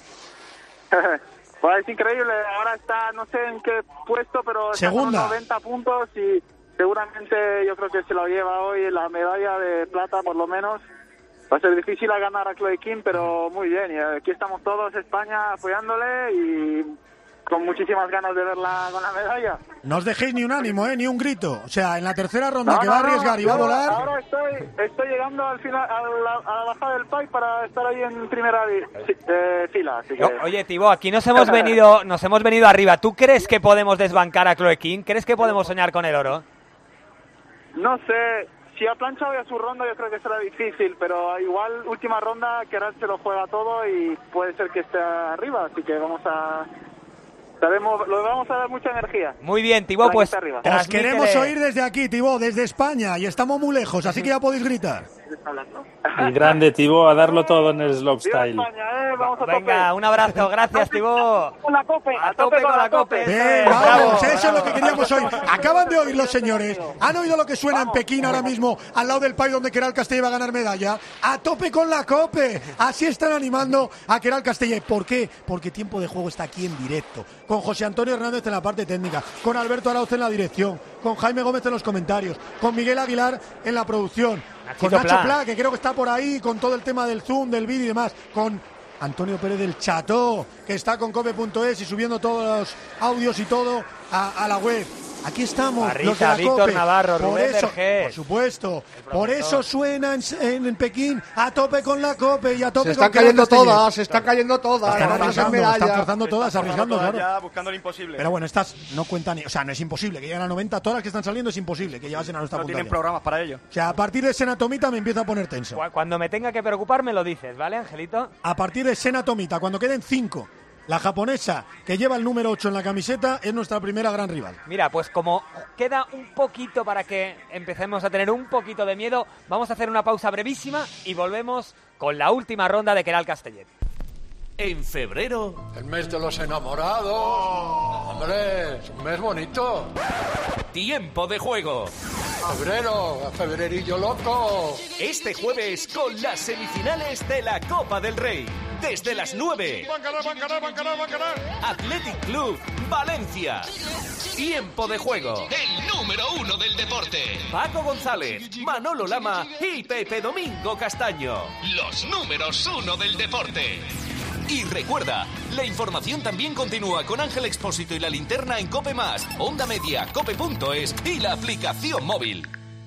Pues es increíble. Ahora está, no sé en qué puesto, pero está con Segunda. 90 puntos y seguramente yo creo que se lo lleva hoy la medalla de plata, por lo menos. Va a ser difícil a ganar a Chloe Kim, pero muy bien. Y aquí estamos todos, España, apoyándole y con muchísimas ganas de verla con la medalla. No os dejéis ni un ánimo, ni un grito. O sea, en la tercera ronda que va a arriesgar y va a volar. Ahora estoy llegando al final a la bajada del pipe para estar ahí en primera fila. Así que... Oye, Thibaut, aquí nos hemos venido arriba. ¿Tú crees que podemos desbancar a Chloe Kim? ¿Crees que podemos soñar con el oro? No sé, si ha planchado ya su ronda yo creo que será difícil, pero igual última ronda Queralt se lo juega todo y puede ser que esté arriba, así que lo vamos a dar mucha energía. Muy bien, Thibaut, Para que pues esté arriba. Os transmítele. queremos oír desde aquí, Thibaut, desde España. Y estamos muy lejos, así que ya podéis gritar. Y grande, Thibaut, a darlo todo en el slopestyle. Vamos a Venga, un abrazo, gracias, Thibaut. con la cope, A tope con la cope. Vamos, Bravo. eso es lo que queríamos oír. Acaban de oír los señores. ¿Han oído lo que suena en Pekín ahora mismo, al lado del país donde Queralt Castellet va a ganar medalla? A tope con la cope. Así están animando a Queralt Castellet. ¿Por qué? Porque Tiempo de Juego está aquí en directo. Con José Antonio Hernández en la parte técnica, con Alberto Arauz en la dirección, con Jaime Gómez en los comentarios, con Miguel Aguilar en la producción, Nachito con Nacho Pla. Pla, que creo que está por ahí, con todo el tema del Zoom, del vídeo y demás, con Antonio Pérez del Cható, que está con cope.es y subiendo todos los audios y todo a la web. Aquí estamos, Barrita, los de la Víctor COPE. Navarro, Por Rubén eso, Vergés. por supuesto, por eso suena en Pekín a tope con la COPE y a tope Se con están Queralt cayendo Castellet. todas, se están cayendo todas. Están no van a ser arriesgando, están medalla. forzando todas, arriesgando, claro. Ya buscando lo imposible. Pero bueno, estas no cuentan, o sea, no es imposible que lleguen a 90, todas las que están saliendo es imposible que llegasen a nuestra No tienen puntuación. programas para ello. O sea, a partir de Senatomita me empieza a poner tenso. Cuando me tenga que preocupar me lo dices, ¿vale, Angelito? A partir de Senatomita, cuando queden 5, la japonesa que lleva el número 8 en la camiseta es nuestra primera gran rival. Mira, pues como queda un poquito para que empecemos a tener un poquito de miedo, vamos a hacer una pausa brevísima y volvemos con la última ronda de Queralt Castellet. En febrero, El mes de los enamorados. Hombre, es un mes bonito. Tiempo de juego. Febrerillo loco. Este jueves con las semifinales de la Copa del Rey. Desde las 9. Athletic Club Valencia. Tiempo de juego. El número 1 del deporte. Paco González, Manolo Lama y Pepe Domingo Castaño. Los números 1 del deporte. Y recuerda, la información también continúa con Ángel Expósito y la linterna en COPE+, Onda Media, cope.es y la aplicación móvil.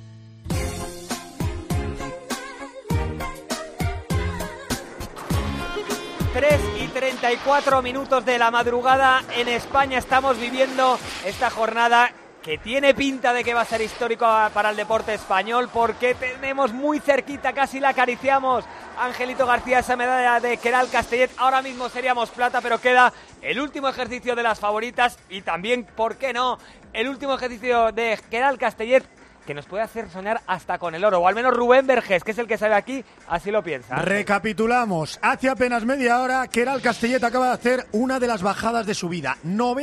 Tres y 34 minutos de la madrugada en España. Estamos viviendo esta jornada que tiene pinta de que va a ser histórico para el deporte español, porque tenemos muy cerquita, casi la acariciamos, Angelito García, esa medalla de Queralt Castellet. Ahora mismo seríamos plata, pero queda el último ejercicio de las favoritas y también, ¿por qué no?, el último ejercicio de Queralt Castellet, que nos puede hacer soñar hasta con el oro, o al menos Rubén Vergés, que es el que sabe aquí, así lo piensa. Recapitulamos, hace apenas media hora Queralt Castellet acaba de hacer una de las bajadas de su vida,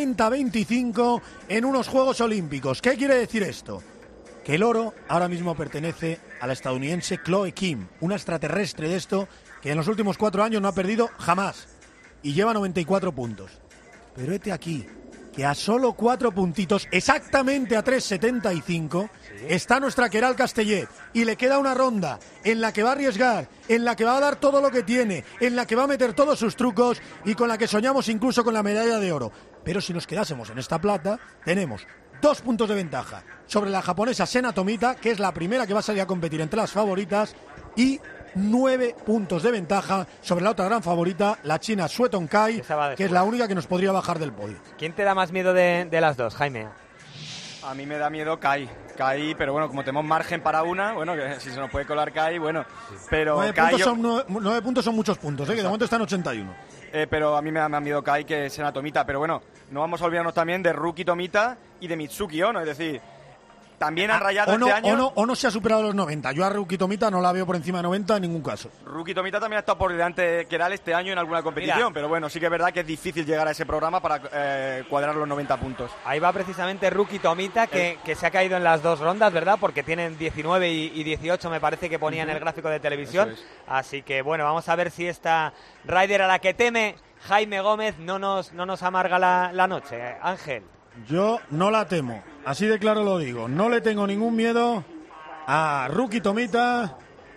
90-25 en unos Juegos Olímpicos. ¿Qué quiere decir esto? Que el oro ahora mismo pertenece a la estadounidense Chloe Kim, una extraterrestre de esto que en los últimos 4 años no ha perdido jamás y lleva 94 puntos. Pero este aquí, que a solo 4 puntitos, exactamente a 3,75, está nuestra Queralt Castellet y le queda una ronda en la que va a arriesgar, en la que va a dar todo lo que tiene, en la que va a meter todos sus trucos y con la que soñamos incluso con la medalla de oro. Pero si nos quedásemos en esta plata, tenemos 2 puntos de ventaja sobre la japonesa Sena Tomita, que es la primera que va a salir a competir entre las favoritas, y 9 puntos de ventaja sobre la otra gran favorita, la china Sue Tong-kai, que es la única que nos podría bajar del podio. ¿Quién te da más miedo de las dos, Jaime? A mí me da miedo Kai, pero bueno, como tenemos margen para una, bueno, que si se nos puede colar Kai, bueno, pero 9 puntos son muchos puntos, que de momento están 81. Pero a mí me da más miedo Kai que Sena Tomita, pero bueno, no vamos a olvidarnos también de Ruki Tomita y de Mitsuki Ono, es decir, también han rayado este año. O no se ha superado los 90. Yo a Ruki Tomita no la veo por encima de 90 en ningún caso. Ruki Tomita también ha estado por delante de Queralt este año en alguna competición. Pero bueno, sí que es verdad que es difícil llegar a ese programa para cuadrar los 90 puntos. Ahí va precisamente Ruki Tomita, que se ha caído en las 2 rondas, ¿verdad? Porque tienen 19 y 18, me parece que ponía en el gráfico de televisión. Así que bueno, vamos a ver si esta rider a la que teme Jaime Gómez no nos amarga la noche. Ángel. Yo no la temo, así de claro lo digo. No le tengo ningún miedo a Ruki Tomita,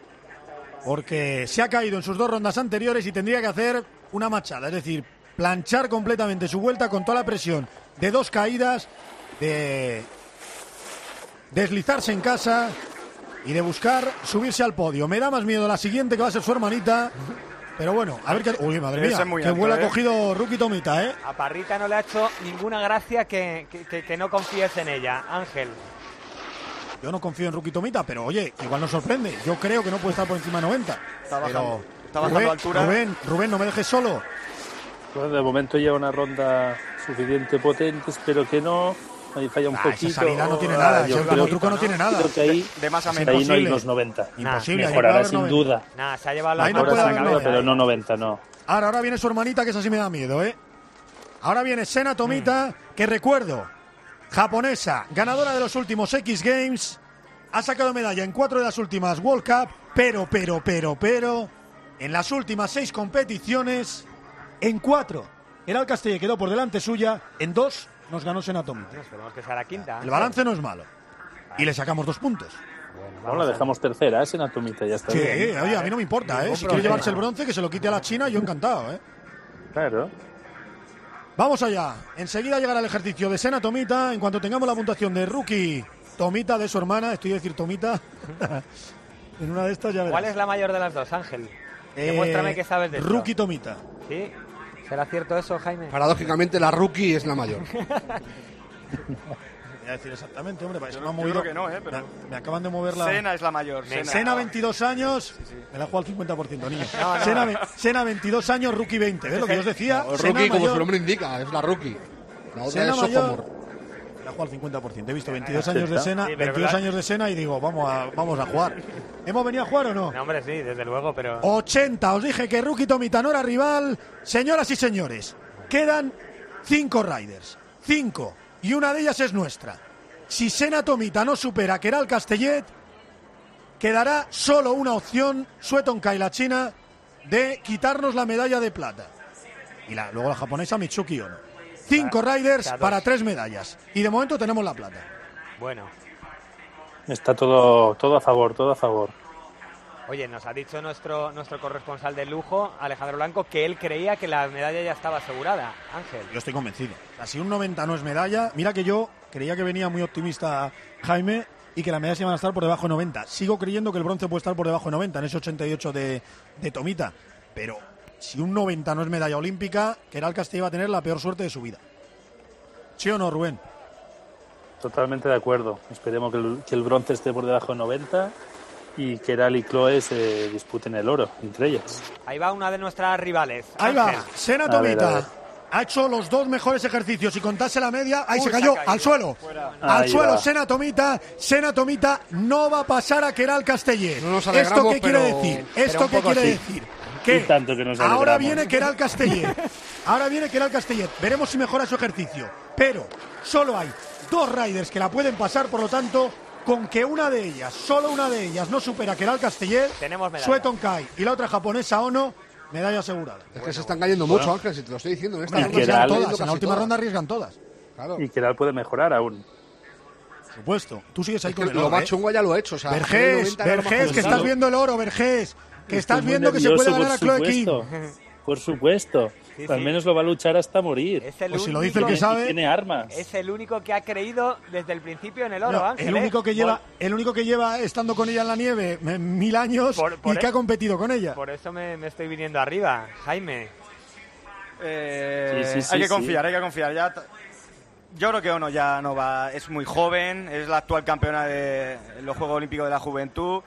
porque se ha caído en sus 2 rondas anteriores y tendría que hacer una machada, es decir, planchar completamente su vuelta con toda la presión de 2 caídas, de deslizarse en casa y de buscar subirse al podio. Me da más miedo la siguiente, que va a ser su hermanita. Pero bueno, a ver qué... Uy, madre mía, qué vuelo ha cogido Ruki Tomita, ¿eh? A Parrita no le ha hecho ninguna gracia que no confíes en ella, Ángel. Yo no confío en Ruki Tomita, pero oye, igual nos sorprende. Yo creo que no puede estar por encima de 90. Está bajando altura. Rubén, no me dejes solo. Bueno, de momento lleva una ronda suficiente potente, espero que no. Ahí falla un poquito. Esa salida no tiene nada, yo el truco no tiene nada. Creo que ahí, de más a menos. ahí no hay unos 90. Imposible. Mejorará sin duda. Nada, se ha llevado la ahí no puede haber 90, pero no 90, no. Ahora viene su hermanita, que esa sí me da miedo, ¿eh? Ahora viene Sena Tomita, que recuerdo, japonesa, ganadora de los últimos X Games, ha sacado medalla en 4 de las últimas World Cup, pero, en las últimas 6 competiciones, en 4, Queralt Castellet quedó por delante suya, en 2 nos ganó Sena Tomita. Esperemos que sea la quinta. El balance no es malo. Y le sacamos 2 puntos. Bueno, la dejamos tercera, Sena Tomita, ya está sí, bien. Oye, a mí no me importa, ¿eh? Si quiere llevarse el bronce, que se lo quite a la China, yo encantado, ¿eh? Claro. Vamos allá. Enseguida llegará el ejercicio de Sena Tomita. En cuanto tengamos la puntuación de Ruki Tomita, de su hermana, estoy a decir Tomita. En una de estas ya verás. ¿Cuál es la mayor de las dos, Ángel? Demuéstrame que sabes de esto. Ruki Tomita. ¿Sí? ¿Será cierto eso, Jaime? Paradójicamente, la Ruki es la mayor. Voy a decir exactamente, hombre, para eso me han movido. movido. Que no, pero me acaban de mover la... Sena es la mayor. Sena 22 años, sí. Me la ha jugado al 50%, niño. No. Sena 22 años, Ruki 20, ¿ves lo que yo os decía? No, Ruki, como su nombre indica, es la Ruki. La otra Sena es sophomore. Me la ha jugado al 50%. He visto 22 años de Sena, 22 años de Sena y digo, vamos a jugar. ¿Hemos venido a jugar o no? No, hombre, sí, desde luego, pero... 80, os dije que Ruki Tomita no era rival. Señoras y señores, quedan 5 riders. 5, y una de ellas es nuestra. Si Sena Tomita no supera a Queralt Castellet, quedará solo una opción, Sweatonkai, la china, de quitarnos la medalla de plata. Y luego la japonesa Mitsuki Ono. 5 riders para 3 medallas. Y de momento tenemos la plata. Bueno. Está todo a favor. Oye, nos ha dicho nuestro corresponsal de lujo, Alejandro Blanco, que él creía que la medalla ya estaba asegurada. Ángel. Yo estoy convencido. Si un 90 no es medalla, mira que yo creía que venía muy optimista Jaime y que las medallas iban a estar por debajo de 90. Sigo creyendo que el bronce puede estar por debajo de 90, en ese 88 de Tomita. Pero si un 90 no es medalla olímpica, Queralt Castellet va a tener la peor suerte de su vida. ¿Sí o no, Rubén? Totalmente de acuerdo. Esperemos que el bronce esté por debajo de 90 y Queralt y Chloe se disputen el oro entre ellas. Ahí va una de nuestras rivales. Ahí Ángel. va, Sena Tomita. Ha hecho los 2 mejores ejercicios y contase la media. Ahí se cayó, al suelo. Al suelo, Sena Tomita. Sena Tomita no va a pasar a Queralt Castellet. No nos ¿Esto qué quiere decir? ¿Esto qué quiere decir? Que tanto que nos ahora viene Queralt Castellet. Veremos si mejora su ejercicio. Pero solo hay 2 riders que la pueden pasar, por lo tanto, con que una de ellas, solo una de ellas, no supera a Queralt Castellet, Sweatonkai y la otra japonesa Ono, medalla asegurada. Es que se están cayendo mucho, Ángel, si te lo estoy diciendo. En esta en la última ronda arriesgan todas. Claro. Y Queralt puede mejorar aún. Por supuesto. Tú sigues ahí con el lo oro. más chungo ya lo he hecho. O sea, Vergés, que estás viendo el oro, Vergés. Que estás viendo que se puede ganar a Chloe Kim. Por supuesto. Sí. Al menos lo va a luchar hasta morir. Pues si lo dice el que sabe. Tiene armas. Es el único que ha creído desde el principio en el oro, Ángel. El único que lleva estando con ella en la nieve 1000 años y que ha competido con ella. Por eso me estoy viniendo arriba, Jaime. Hay que confiar. Ya yo creo que Ono ya no va, es muy joven, es la actual campeona de los Juegos Olímpicos de la Juventud.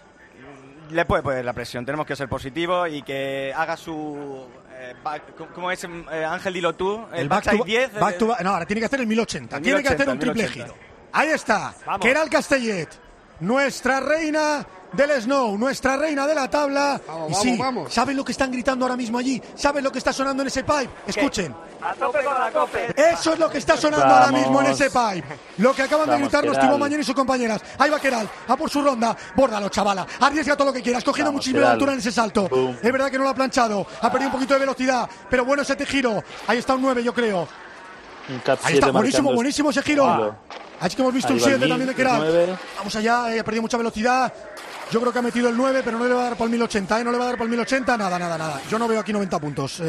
Le puede poner la presión, tenemos que ser positivos y que haga su... ¿Cómo es, Ángel, dilo tú? El backside 10. No, ahora tiene que hacer el 1080. Tiene que hacer un triple giro. Ahí está. Queralt Castellet, nuestra reina del snow, nuestra reina de la tabla. Vamos. ¿Saben lo que están gritando ahora mismo allí? ¿Saben lo que está sonando en ese pipe? Escuchen. A tope con la cope. Eso es lo que está sonando ahora mismo en ese pipe. Lo que acaban de gritarnos Timo Mañón y sus compañeras. Ahí va Queralt, a por su ronda. Bórdalo, chavala. Arriesga todo lo que quieras. Cogiendo muchísima altura en ese salto. Es verdad que no lo ha planchado. Ha perdido un poquito de velocidad. Pero bueno ese giro. Ahí está un 9, yo creo. Ahí está, buenísimo ese giro. Así que hemos visto un 7 también de Queralt. Vamos allá, ha perdido mucha velocidad. Yo creo que ha metido el 9, pero no le va a dar por el 1080, No le va a dar por el 1080, nada. Yo no veo aquí 90 puntos.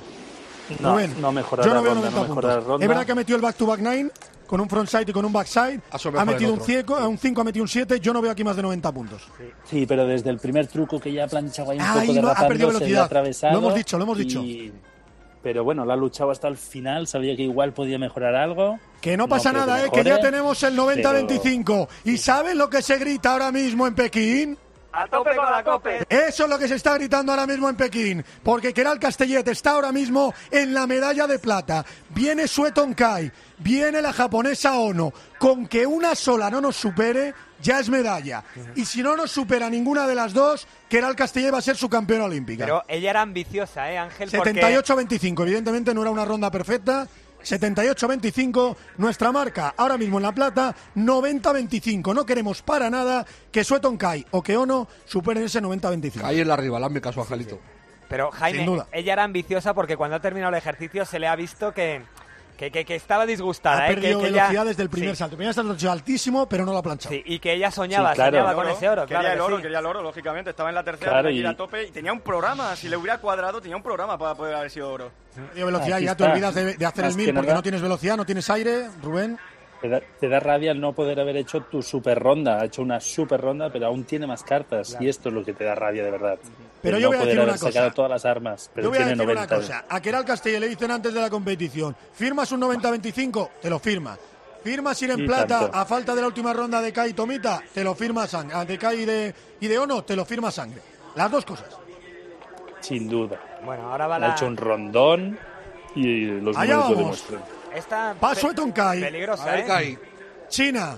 No mejora. Yo no veo 90 puntos. Es verdad que ha metido el back-to-back 9 con un frontside y con un backside. Ha metido un 5, ha metido un 7. Yo no veo aquí más de 90 puntos. Sí, pero desde el primer truco que ya ha planchado ahí un poco de ha perdido velocidad. Atravesado. Lo hemos dicho. Pero bueno, la ha luchado hasta el final. Sabía que igual podía mejorar algo. Que no pasa nada, que ya tenemos el 90-25. ¿Y sabes lo que se grita ahora mismo en Pekín? A tope con la cope. Eso es lo que se está gritando ahora mismo en Pekín, porque Queralt Castellet está ahora mismo en la medalla de plata. Viene Sweatonkai, viene la japonesa Ono. Con que una sola no nos supere, ya es medalla. Y si no nos supera ninguna de las dos, Queralt Castellet va a ser su campeona olímpica. Pero ella era ambiciosa, Ángel. 78-25, evidentemente no era una ronda perfecta. 78-25, nuestra marca ahora mismo en la plata, 90-25. No queremos para nada que Sweatonkai o que Ono superen ese 90-25. Ahí en la rival, hazme caso, Angelito. Pero Jaime, ella era ambiciosa porque cuando ha terminado el ejercicio se le ha visto que estaba disgustada. Ha perdido velocidad desde el primer salto. El primer salto es altísimo, pero no lo ha planchado. Sí, y que ella soñaba con ese oro. Quería el oro, lógicamente. Estaba en la tercera, a tope y tenía un programa. Si le hubiera cuadrado, tenía un programa para poder haber sido oro. Perdido velocidad, ya te olvidas de hacer el 1000 porque no tienes velocidad, no tienes aire, Rubén. Te da rabia el no poder haber hecho tu super ronda. Ha hecho una super ronda, pero aún tiene más cartas. Claro. Y esto es lo que te da rabia de verdad. Pero yo voy a decir una cosa. Sacado todas las armas, pero yo voy a tiene decir 90. una cosa. A Queralt Castellet le dicen antes de la competición: ¿firmas un 90-25? Te lo firmas. ¿Firmas ir en plata tanto. A falta de la última ronda de Kai y Tomita? Te lo firma sangre. De Kai y de Ono, te lo firma sangre. Las dos cosas. Sin duda. Bueno, ahora va Ha hecho un rondón y los números lo demuestran. Paso Sweatonkai. Peligrosa, China.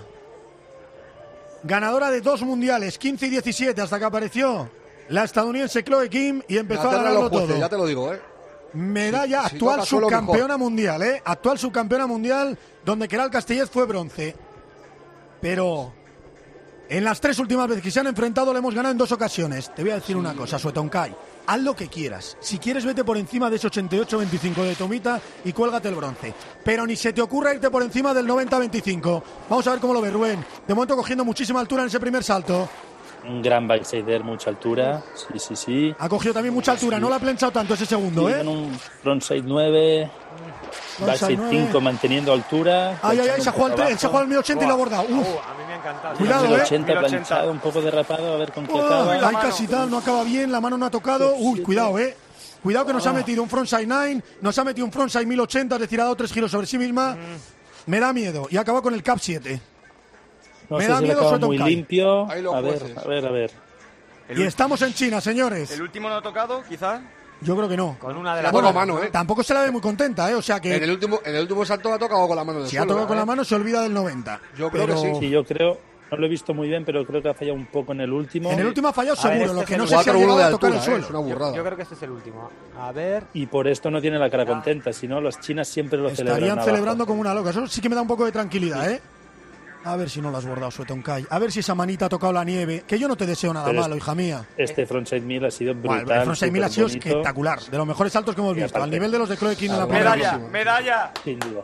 Ganadora de 2 mundiales, 15 y 17, hasta que apareció la estadounidense Chloe Kim y empezó a ganarlo todo. Ya te lo digo, medalla, sí, actual toca solo subcampeona mundial, actual subcampeona mundial, donde Queralt Castellet fue bronce. Pero en las 3 últimas veces que se han enfrentado le hemos ganado en 2 ocasiones. Te voy a decir una cosa, Suetonkai, haz lo que quieras. Si quieres, vete por encima de ese 88-25 de Tomita y cuélgate el bronce. Pero ni se te ocurra irte por encima del 90-25. Vamos a ver cómo lo ve Rubén. De momento cogiendo muchísima altura en ese primer salto. Un gran backsider, mucha altura. Sí. Ha cogido también mucha altura, no la ha planchado tanto ese segundo, Con un frontside 9, backside 5 manteniendo altura. Ay, se ha jugado el 1080 y lo ha abordado. A mí me ha encantado. Cuidado, 1080 planchado, un poco derrapado, a ver con qué acaba. Ay, casi tal, no acaba bien, la mano no ha tocado. Cuidado, Cuidado que nos ha metido un frontside 9, nos ha metido un frontside 1080, es decir, ha dado 3 giros sobre sí misma. Me da miedo. Y acaba con el cap 7. No me sé da si miedo, muy limpio. A ver. Y estamos en China, señores. ¿El último no ha tocado, quizás? Yo creo que no. Con una de las mano, Tampoco se la ve muy contenta, o sea que... En el último salto ha tocado con la mano del Si suelo, ha tocado con la mano, se olvida del 90. Yo creo que sí. Sí, yo creo... No lo he visto muy bien, pero creo que ha fallado un poco en el último. En el último ha fallado seguro, lo que no sé si ha 4-1 llegado de a tocar altura, el suelo. es una burrada. Yo creo que este es el último. A ver. Y por esto no tiene la cara contenta, si no, las chinas siempre lo celebran. Estarían celebrando como una loca. Eso sí que me da un poco de tranquilidad, A ver si no lo has bordado, Suetonkai. A ver si esa manita ha tocado la nieve. Que yo no te deseo nada malo, hija mía. Este frontside 1000 ha sido brutal. El frontside 1000 ha sido espectacular. De los mejores saltos que hemos visto. Al nivel de los de Chloe Kim en la Medalla. Sin duda.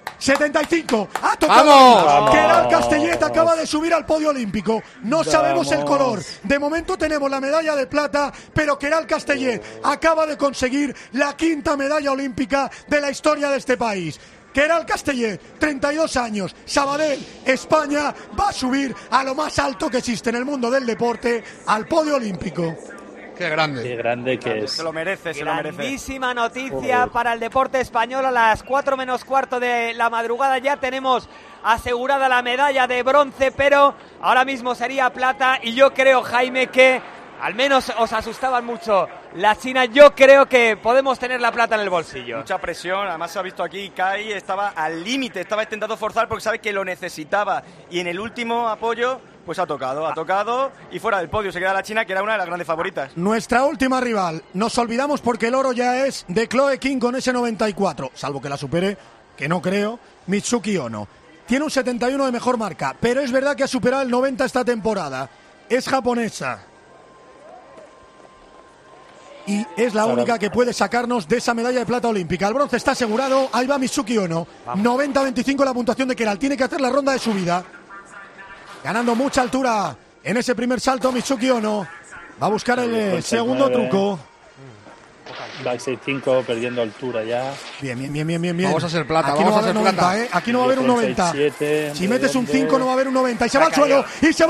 75, ha tocado. ¡Vamos! Queralt Castellet acaba de subir al podio olímpico. No sabemos el color. De momento tenemos la medalla de plata, pero Queralt Castellet acaba de conseguir la 5ª medalla olímpica de la historia de este país. Queralt Castellet, 32 años, Sabadell, España, va a subir a lo más alto que existe en el mundo del deporte, al podio olímpico. Qué grande. Qué grande que es. Se lo merece, se lo merece. Grandísima noticia para el deporte español. A las 4 menos cuarto de la madrugada ya tenemos asegurada la medalla de bronce, pero ahora mismo sería plata. Y yo creo, Jaime, que al menos os asustaban mucho la China. Yo creo que podemos tener la plata en el bolsillo. Mucha presión, además se ha visto aquí, Kai estaba al límite, estaba intentando forzar porque sabe que lo necesitaba. Y en el último apoyo, pues ha tocado y fuera del podio se queda la China, que era una de las grandes favoritas. Nuestra última rival. Nos olvidamos porque el oro ya es de Chloe Kim con ese 94, salvo que la supere, que no creo, Mitsuki Ono. Tiene un 71 de mejor marca, pero es verdad que ha superado el 90 esta temporada. Es japonesa. Y es la única que puede sacarnos de esa medalla de plata olímpica. El bronce está asegurado. Ahí va Mitsuki Ono. 90-25 la puntuación de Queralt. Tiene que hacer la ronda de subida. Ganando mucha altura en ese primer salto Mitsuki Ono. Va a buscar el segundo truco. Backside 5 perdiendo altura ya. Bien. Vamos a ser plata, Aquí no va a haber 90, Aquí no va a haber un 90. Si metes un 5 no va a haber un 90. Y se va al suelo,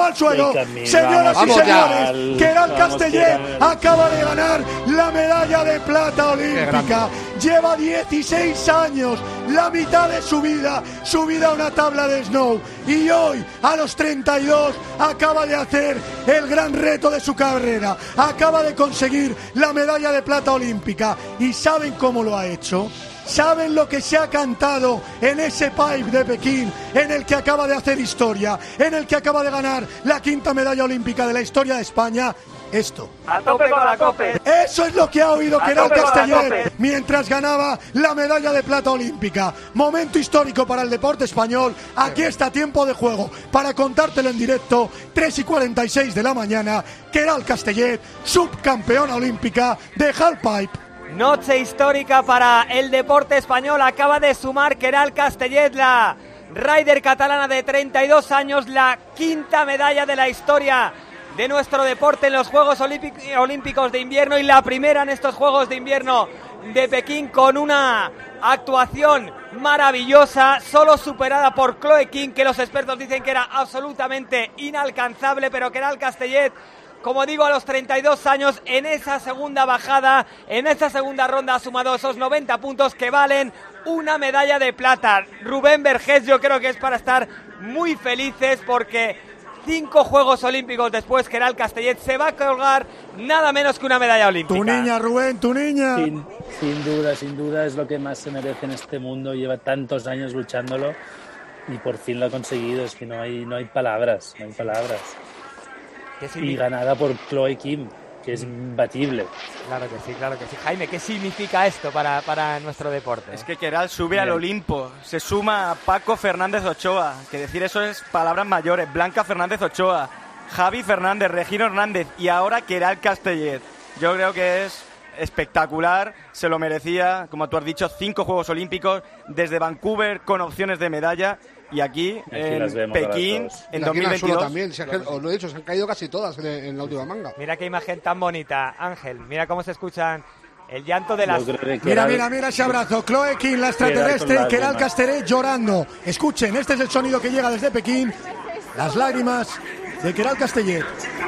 Señoras y señores, Queralt Castellet acaba de ganar la medalla de plata olímpica. Lleva 16 años, la mitad de su vida, subida a una tabla de snow. Y hoy, a los 32, acaba de hacer el gran reto de su carrera. Acaba de conseguir la medalla de plata olímpica. ¿Y saben cómo lo ha hecho? ¿Saben lo que se ha cantado en ese pipe de Pekín, en el que acaba de hacer historia, en el que acaba de ganar la 5ª medalla olímpica de la historia de España? Esto. A tope con la COPE. Eso es lo que ha oído Queralt Castellet mientras ganaba la medalla de plata olímpica. Momento histórico para el deporte español. Aquí está Tiempo de Juego para contártelo en directo. 3:46 de la mañana. Queralt Castellet, subcampeona olímpica de halfpipe. Noche histórica para el deporte español. Acaba de sumar Queralt Castellet, la rider catalana de 32 años, la 5ª medalla de la historia de nuestro deporte en los Juegos Olímpicos de Invierno y la primera en estos Juegos de Invierno de Pekín, con una actuación maravillosa, solo superada por Chloe Kim, que los expertos dicen que era absolutamente inalcanzable, pero Queralt Castellet, como digo, a los 32 años, en esa segunda bajada, en esa segunda ronda, ha sumado esos 90 puntos que valen una medalla de plata. Rubén Vergés, yo creo que es para estar muy felices porque 5 Juegos Olímpicos después, Queralt Castellet se va a colgar nada menos que una medalla olímpica. Tu niña, Rubén, tu niña. Sin duda es lo que más se merece en este mundo. Lleva tantos años luchándolo y por fin lo ha conseguido. Es que no hay palabras, Y ganada por Chloe Kim. que es imbatible. Claro que sí, claro que sí. Jaime, ¿qué significa esto para nuestro deporte? Es que Queralt sube al Olimpo, se suma a Paco Fernández Ochoa, que decir eso es palabras mayores, Blanca Fernández Ochoa, Javi Fernández, Regino Hernández y ahora Queralt Castellet. Yo creo que es espectacular, se lo merecía, como tú has dicho, 5 Juegos Olímpicos desde Vancouver con opciones de medalla y aquí en Pekín en 2022 también, si es que, os lo he dicho, se han caído casi todas en la última manga. Mira qué imagen tan bonita, Ángel, mira cómo se escuchan el llanto de las... Mira ese abrazo, Chloe King, la extraterrestre, y Queralt Castellet llorando. Escuchen, este es el sonido que llega desde Pekín, las lágrimas de Queralt Castellet.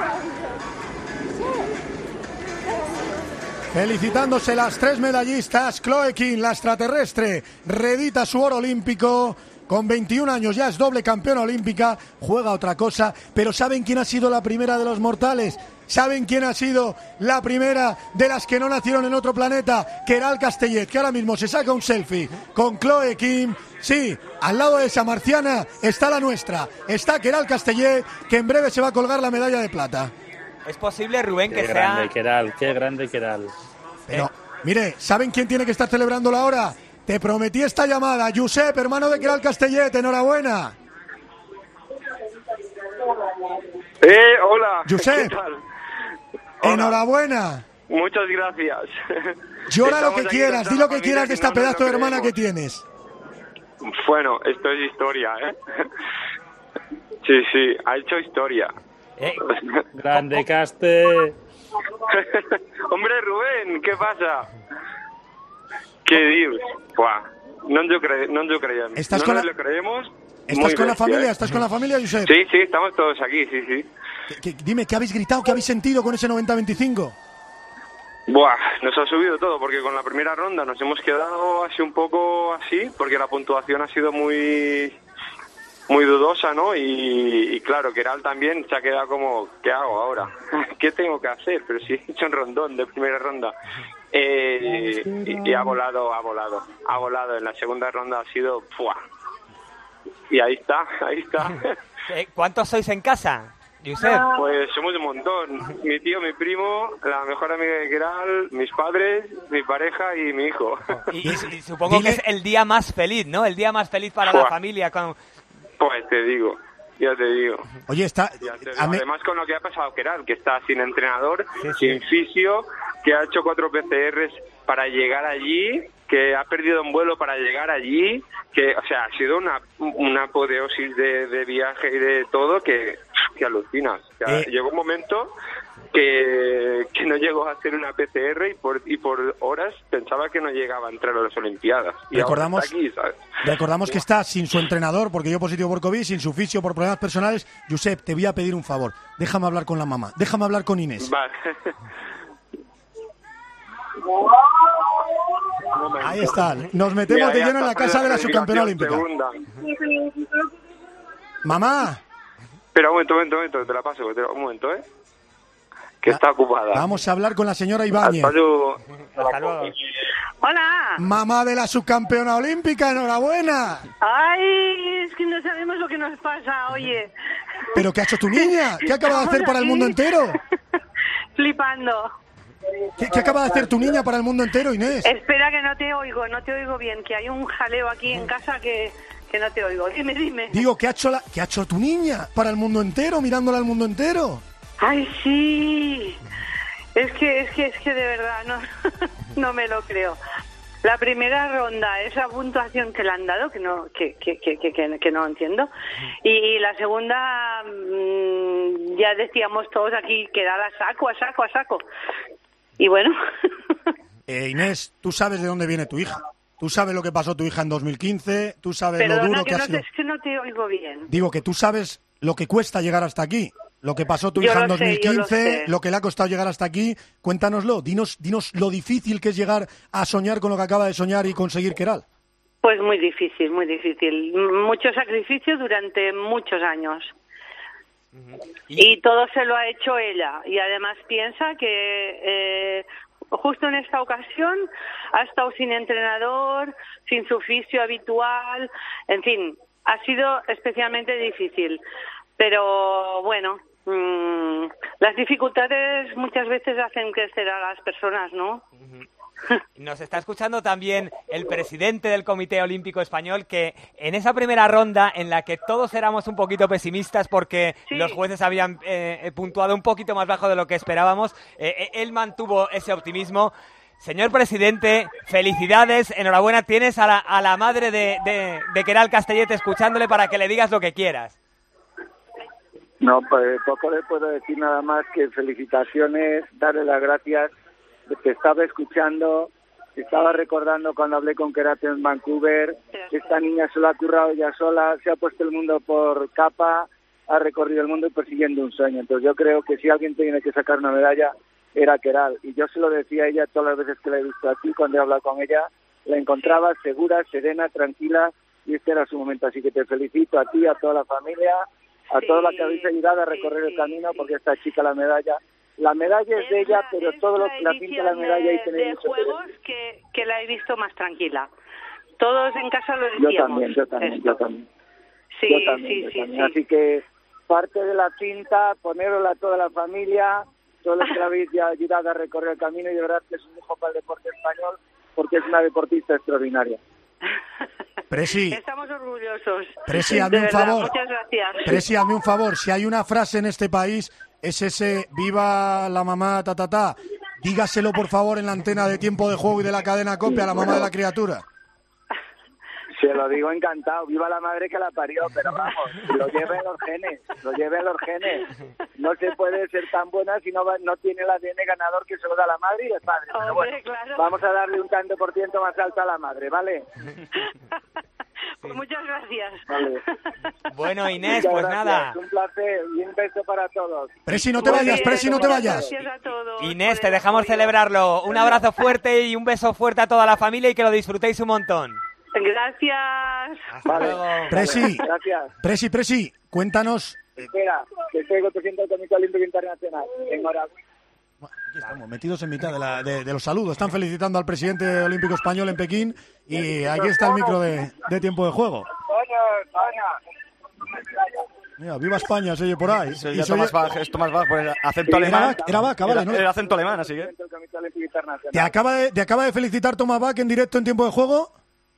Felicitándose las 3 medallistas, Chloe King, la extraterrestre, reedita su oro olímpico. Con 21 años ya es doble campeona olímpica, juega otra cosa, pero ¿saben quién ha sido la primera de los mortales? ¿Saben quién ha sido la primera de las que no nacieron en otro planeta? Queralt Castellet, que ahora mismo se saca un selfie con Chloe King. Sí, al lado de esa marciana está la nuestra, está Queralt Castellet, que en breve se va a colgar la medalla de plata. Es posible, Rubén, que sea... Qué grande Queralt. Pero, mire, ¿saben quién tiene que estar celebrándolo ahora? Te prometí esta llamada, Josep, hermano de Queralt Castellet, enhorabuena. Hola. Josep, ¿qué tal? Enhorabuena. Muchas gracias. Llora lo que quieras, di lo que quieras de esta pedazo de hermana que tienes. Bueno, esto es historia, ¿eh? Sí, ha hecho historia. Grande Caste. Hombre, Rubén, ¿qué pasa? ¿Qué dios? Buah, no yo creía. ¿Estás no con nos lo creemos. ¿Estás con la familia? ¿eh? ¿Estás con la familia, Josep? Sí, estamos todos aquí, sí. Dime, ¿qué habéis gritado? ¿Qué habéis sentido con ese 90-25? Buah, nos ha subido todo, porque con la primera ronda nos hemos quedado así un poco así, porque la puntuación ha sido muy dudosa, ¿no? Y claro, Queralt también se ha quedado como, ¿qué hago ahora? ¿Qué tengo que hacer? Pero si he hecho un rondón de primera ronda. Y ha volado. En la segunda ronda ha sido... ¡Pua! Y ahí está. ¿Cuántos sois en casa, Josep? Pues somos un montón. Mi tío, mi primo, la mejor amiga de Queralt, mis padres, mi pareja y mi hijo. Y supongo que es el día más feliz, ¿no? El día más feliz para la familia. Pues ya te digo. Oye, además con lo que ha pasado Queralt, que está sin entrenador, sin fisio, que ha hecho 4 PCRs para llegar allí, que ha perdido un vuelo para llegar allí, que, o sea, ha sido una apoteosis de viaje y de todo que alucinas. O sea, llegó un momento que no llegó a hacer una PCR y por horas pensaba que no llegaba a entrar a las Olimpiadas. Y recordamos, ahora está aquí, ¿sabes? Recordamos que está sin su entrenador, porque dio positivo por COVID, sin su fisio por problemas personales. Josep, te voy a pedir un favor. Déjame hablar con la mamá. Déjame hablar con Inés. Vale. Ahí está. Nos metemos de lleno en la casa de la subcampeona olímpica. Mamá. Espera, un momento, te la paso. Un momento, que está ocupada. Vamos a hablar con la señora Ibáñez. Hasta luego. Hola. Mamá de la subcampeona olímpica, enhorabuena. Ay, es que no sabemos lo que nos pasa, oye. ¿Pero qué ha hecho tu niña? ¿Qué acaba de hacer para el mundo entero? Flipando. ¿Qué acaba de hacer tu niña para el mundo entero, Inés? Espera que no te oigo bien, que hay un jaleo aquí en casa que no te oigo. Dime. Digo, ¿qué ha hecho tu niña para el mundo entero, mirándola al mundo entero? Ay, sí. Es que de verdad no me lo creo. La primera ronda, esa puntuación que le han dado, que no entiendo. Y la segunda, ya decíamos todos aquí que era a saco. Y bueno. Inés, tú sabes de dónde viene tu hija. Tú sabes lo que pasó tu hija en 2015. Tú sabes lo duro que ha sido. Es que no te oigo bien. Digo que tú sabes lo que cuesta llegar hasta aquí. Lo que pasó tu hija en 2015, lo que le ha costado llegar hasta aquí. Cuéntanoslo. Dinos lo difícil que es llegar a soñar con lo que acaba de soñar y conseguir Queralt. Pues muy difícil. Mucho sacrificio durante muchos años. Y todo se lo ha hecho ella. Y además piensa que justo en esta ocasión ha estado sin entrenador, sin su fisio habitual. En fin, ha sido especialmente difícil. Pero bueno, las dificultades muchas veces hacen crecer a las personas, ¿no? Nos está escuchando también el presidente del Comité Olímpico Español, que en esa primera ronda en la que todos éramos un poquito pesimistas porque los jueces habían puntuado un poquito más bajo de lo que esperábamos, él mantuvo ese optimismo. Señor presidente, felicidades, enhorabuena, tienes a la madre de Queralt Castellet escuchándole para que le digas lo que quieras. No, pues poco le puedo decir nada más que felicitaciones, darle las gracias. Te estaba escuchando, te estaba recordando cuando hablé con Queralt en Vancouver. Esta niña se lo ha currado ella sola, se ha puesto el mundo por capa, ha recorrido el mundo persiguiendo un sueño. Entonces yo creo que si alguien tiene que sacar una medalla era Queralt. Y yo se lo decía a ella todas las veces que la he visto aquí, cuando he hablado con ella, la encontraba segura, serena, tranquila, y este era su momento. Así que te felicito a ti, a toda la familia, a toda la que habéis ayudado a recorrer el camino, porque esta chica la medalla es de ella, pero todo lo que la pinta la medalla y tener mucho juegos que la he visto más tranquila. Todos en casa lo decíamos. Yo también. Sí. Así que parte de la cinta, ponerla a toda la familia, todos los que la habéis ya ayudado a recorrer el camino, y de verdad que es un lujo para el deporte español, porque es una deportista extraordinaria. Presi. Estamos orgullosos. Presi, hazme un favor. Muchas gracias. Presi, hazme un favor. Si hay una frase en este país, es ese viva la mamá, Dígaselo, por favor, en la antena de Tiempo de Juego y de la cadena COPE a la mamá de la criatura. Se lo digo encantado, viva la madre que la parió, pero vamos, lo lleve en los genes. No se puede ser tan buena si no tiene el ADN ganador que se lo da la madre y el padre. Pero bueno, claro. Vamos a darle un tanto por ciento más alto a la madre, ¿vale? Pues muchas gracias. Vale. Bueno, Inés, muchas pues gracias. nada. Un placer y un beso para todos. Presi, no te vayas, Presi, no te vayas. Gracias a todos. Inés, te dejamos celebrarlo. Un abrazo fuerte y un beso fuerte a toda la familia y que lo disfrutéis un montón. Gracias. Hasta luego. Presi, Gracias. Presi, cuéntanos. Espera, que estoy presidente del Comité Olímpico Internacional. Enhorabuena. Aquí estamos, metidos en mitad de los saludos. Están felicitando al presidente olímpico español en Pekín y aquí está el micro de Tiempo de Juego. Mira, viva España, se oye por ahí. Sí, es Tomás Bach, por el acento alemán. Era Bach, vale, ¿no? El acento alemán, así que... ¿Te acaba de felicitar Tomás Bach en directo en Tiempo de Juego?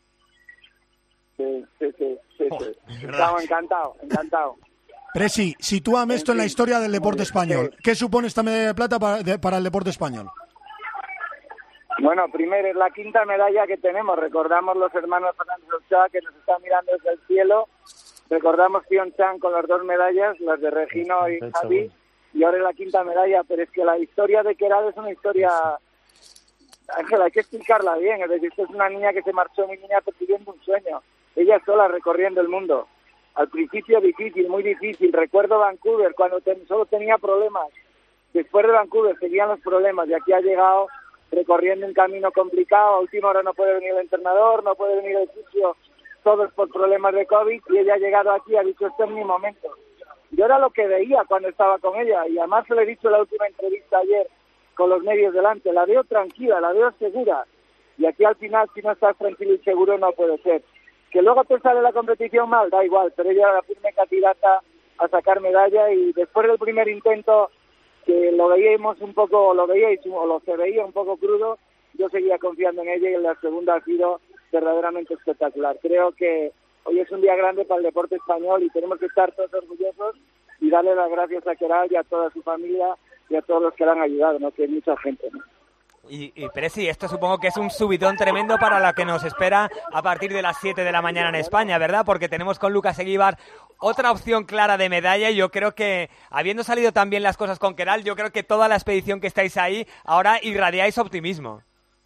Sí. Estamos encantado. Presi, sitúame esto en la historia del deporte español. ¿Qué supone esta medalla de plata para el deporte español? Bueno, primero es la quinta medalla que tenemos. Recordamos los hermanos Fernández Ochoa que nos están mirando desde el cielo. Recordamos Pyeongchang con las 2 medallas, las de Regino y Javi. Y ahora es la quinta medalla. Pero es que la historia de Queralt es una historia... Ángela, hay que explicarla bien. Es decir, esto es una niña que se marchó, mi niña, persiguiendo un sueño. Ella sola recorriendo el mundo. Al principio difícil, muy difícil. Recuerdo Vancouver, cuando solo tenía problemas. Después de Vancouver seguían los problemas y aquí ha llegado recorriendo un camino complicado. A última hora no puede venir el entrenador, no puede venir el fisio, todos por problemas de COVID, y ella ha llegado aquí y ha dicho, este es mi momento. Yo era lo que veía cuando estaba con ella, y además se lo he dicho en la última entrevista ayer con los medios delante, la veo tranquila, la veo segura, y aquí al final si no estás tranquilo y seguro no puede ser. Que luego te sale la competición mal, da igual, pero ella era la firme candidata a sacar medalla, y después del primer intento, que lo veíamos un poco, se veía un poco crudo, yo seguía confiando en ella, y en la segunda ha sido verdaderamente espectacular. Creo que hoy es un día grande para el deporte español y tenemos que estar todos orgullosos y darle las gracias a Queralt y a toda su familia y a todos los que le han ayudado, ¿no? Que hay mucha gente, ¿no? Y Presi, esto supongo que es un subidón tremendo para lo que nos espera a partir de las 7 de la mañana en España, ¿verdad? Porque tenemos con Lucas Eguíbar otra opción clara de medalla, y yo creo que, habiendo salido tan bien las cosas con Queralt, yo creo que toda la expedición que estáis ahí, ahora irradiáis optimismo.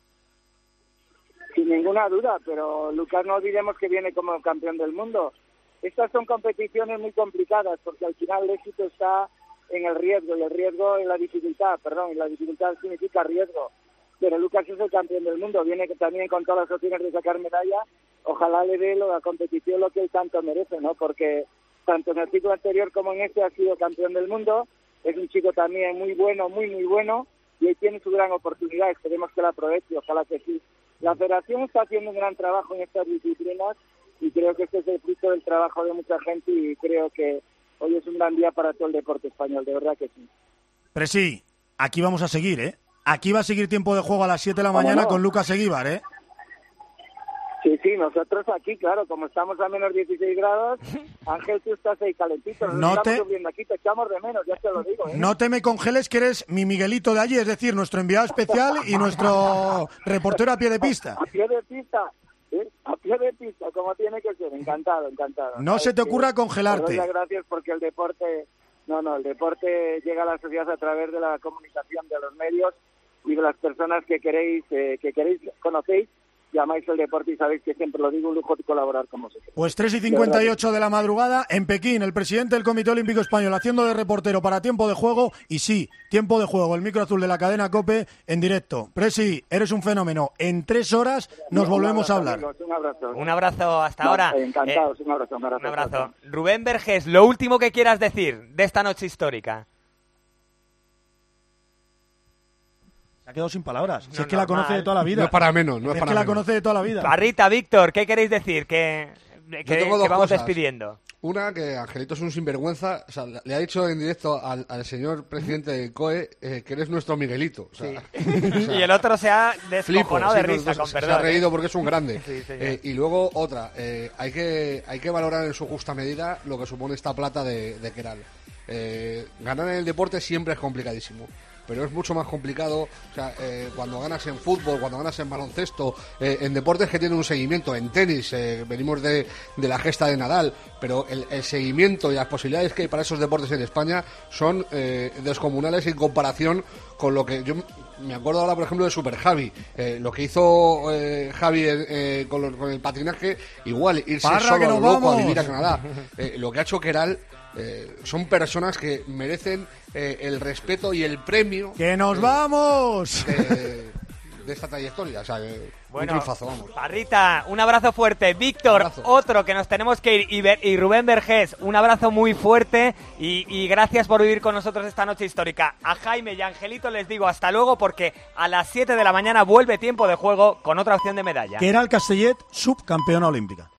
Sin ninguna duda, pero Lucas, no olvidemos que viene como campeón del mundo. Estas son competiciones muy complicadas, porque al final el éxito está en el riesgo, y el riesgo en la dificultad, y la dificultad significa riesgo. Pero Lucas es el campeón del mundo, viene también con todas las opciones de sacar medalla. Ojalá le dé la competición lo que él tanto merece, ¿no? Porque tanto en el ciclo anterior como en este ha sido campeón del mundo. Es un chico también muy bueno, muy bueno, y hoy tiene su gran oportunidad. Esperemos que la aproveche, ojalá que sí. La federación está haciendo un gran trabajo en estas disciplinas, y creo que este es el fruto del trabajo de mucha gente, y creo que hoy es un gran día para todo el deporte español, de verdad que sí. Pero sí, aquí vamos a seguir, ¿eh? Aquí va a seguir Tiempo de Juego a las 7 de la mañana con Lucas Eguíbar, ¿eh? Sí, nosotros aquí, claro, como estamos a menos 16 grados, Ángel, tú estás ahí calentito, nos estamos subiendo aquí, te echamos de menos, ya te lo digo, ¿eh? No te me congeles, que eres mi Miguelito de allí, es decir, nuestro enviado especial y nuestro reportero a pie de pista. A pie de pista, a pie de pista, como tiene que ser, encantado. No se te ocurra congelarte. Muchas gracias porque el deporte llega a la sociedad a través de la comunicación de los medios y de las personas que queréis, conocéis. Llamáis el deporte y sabéis que siempre lo digo, un lujo de colaborar con vosotros. Pues 3:58 de la madrugada en Pekín, el presidente del Comité Olímpico Español haciendo de reportero para Tiempo de Juego, y sí, Tiempo de Juego, el micro azul de la cadena COPE en directo. Presi, eres un fenómeno. En 3 horas nos volvemos a hablar. Amigos, un abrazo. Un abrazo hasta ahora. Encantados, un abrazo. Un abrazo. Rubén Vergés, lo último que quieras decir de esta noche histórica. Se ha quedado sin palabras. Si es que la conoce de toda la vida. No es para menos. Es que la conoce de toda la vida. Parrita, Víctor, ¿qué queréis decir? Que vamos despidiendo. Una, que Angelito es un sinvergüenza. O sea, le ha dicho en directo al señor presidente del COE que eres nuestro Miguelito. O sea, y el otro se ha descojonado de risa, con perdón. Se ha reído porque es un grande. Sí, y luego otra, hay que valorar en su justa medida lo que supone esta plata de Queralt. Ganar en el deporte siempre es complicadísimo, pero es mucho más complicado, o sea, cuando ganas en fútbol, cuando ganas en baloncesto, en deportes que tienen un seguimiento, en tenis, venimos de la gesta de Nadal, pero el seguimiento y las posibilidades que hay para esos deportes en España son descomunales en comparación con lo que yo me acuerdo ahora, por ejemplo, de Super Javi, lo que hizo Javi con el patinaje, igual irse solo a lo loco a vivir a Canadá, lo que ha hecho Queralt. Son personas que merecen el respeto y el premio. ¡Que nos vamos! De esta trayectoria, o sea, un triunfazo, vamos. Parrita, un abrazo fuerte. Víctor, otro que nos tenemos que ir. Y Rubén Vergés, un abrazo muy fuerte y gracias por vivir con nosotros esta noche histórica. A Jaime y a Angelito les digo hasta luego, porque a las 7 de la mañana vuelve Tiempo de Juego con otra opción de medalla. Queralt Castellet, subcampeona olímpica.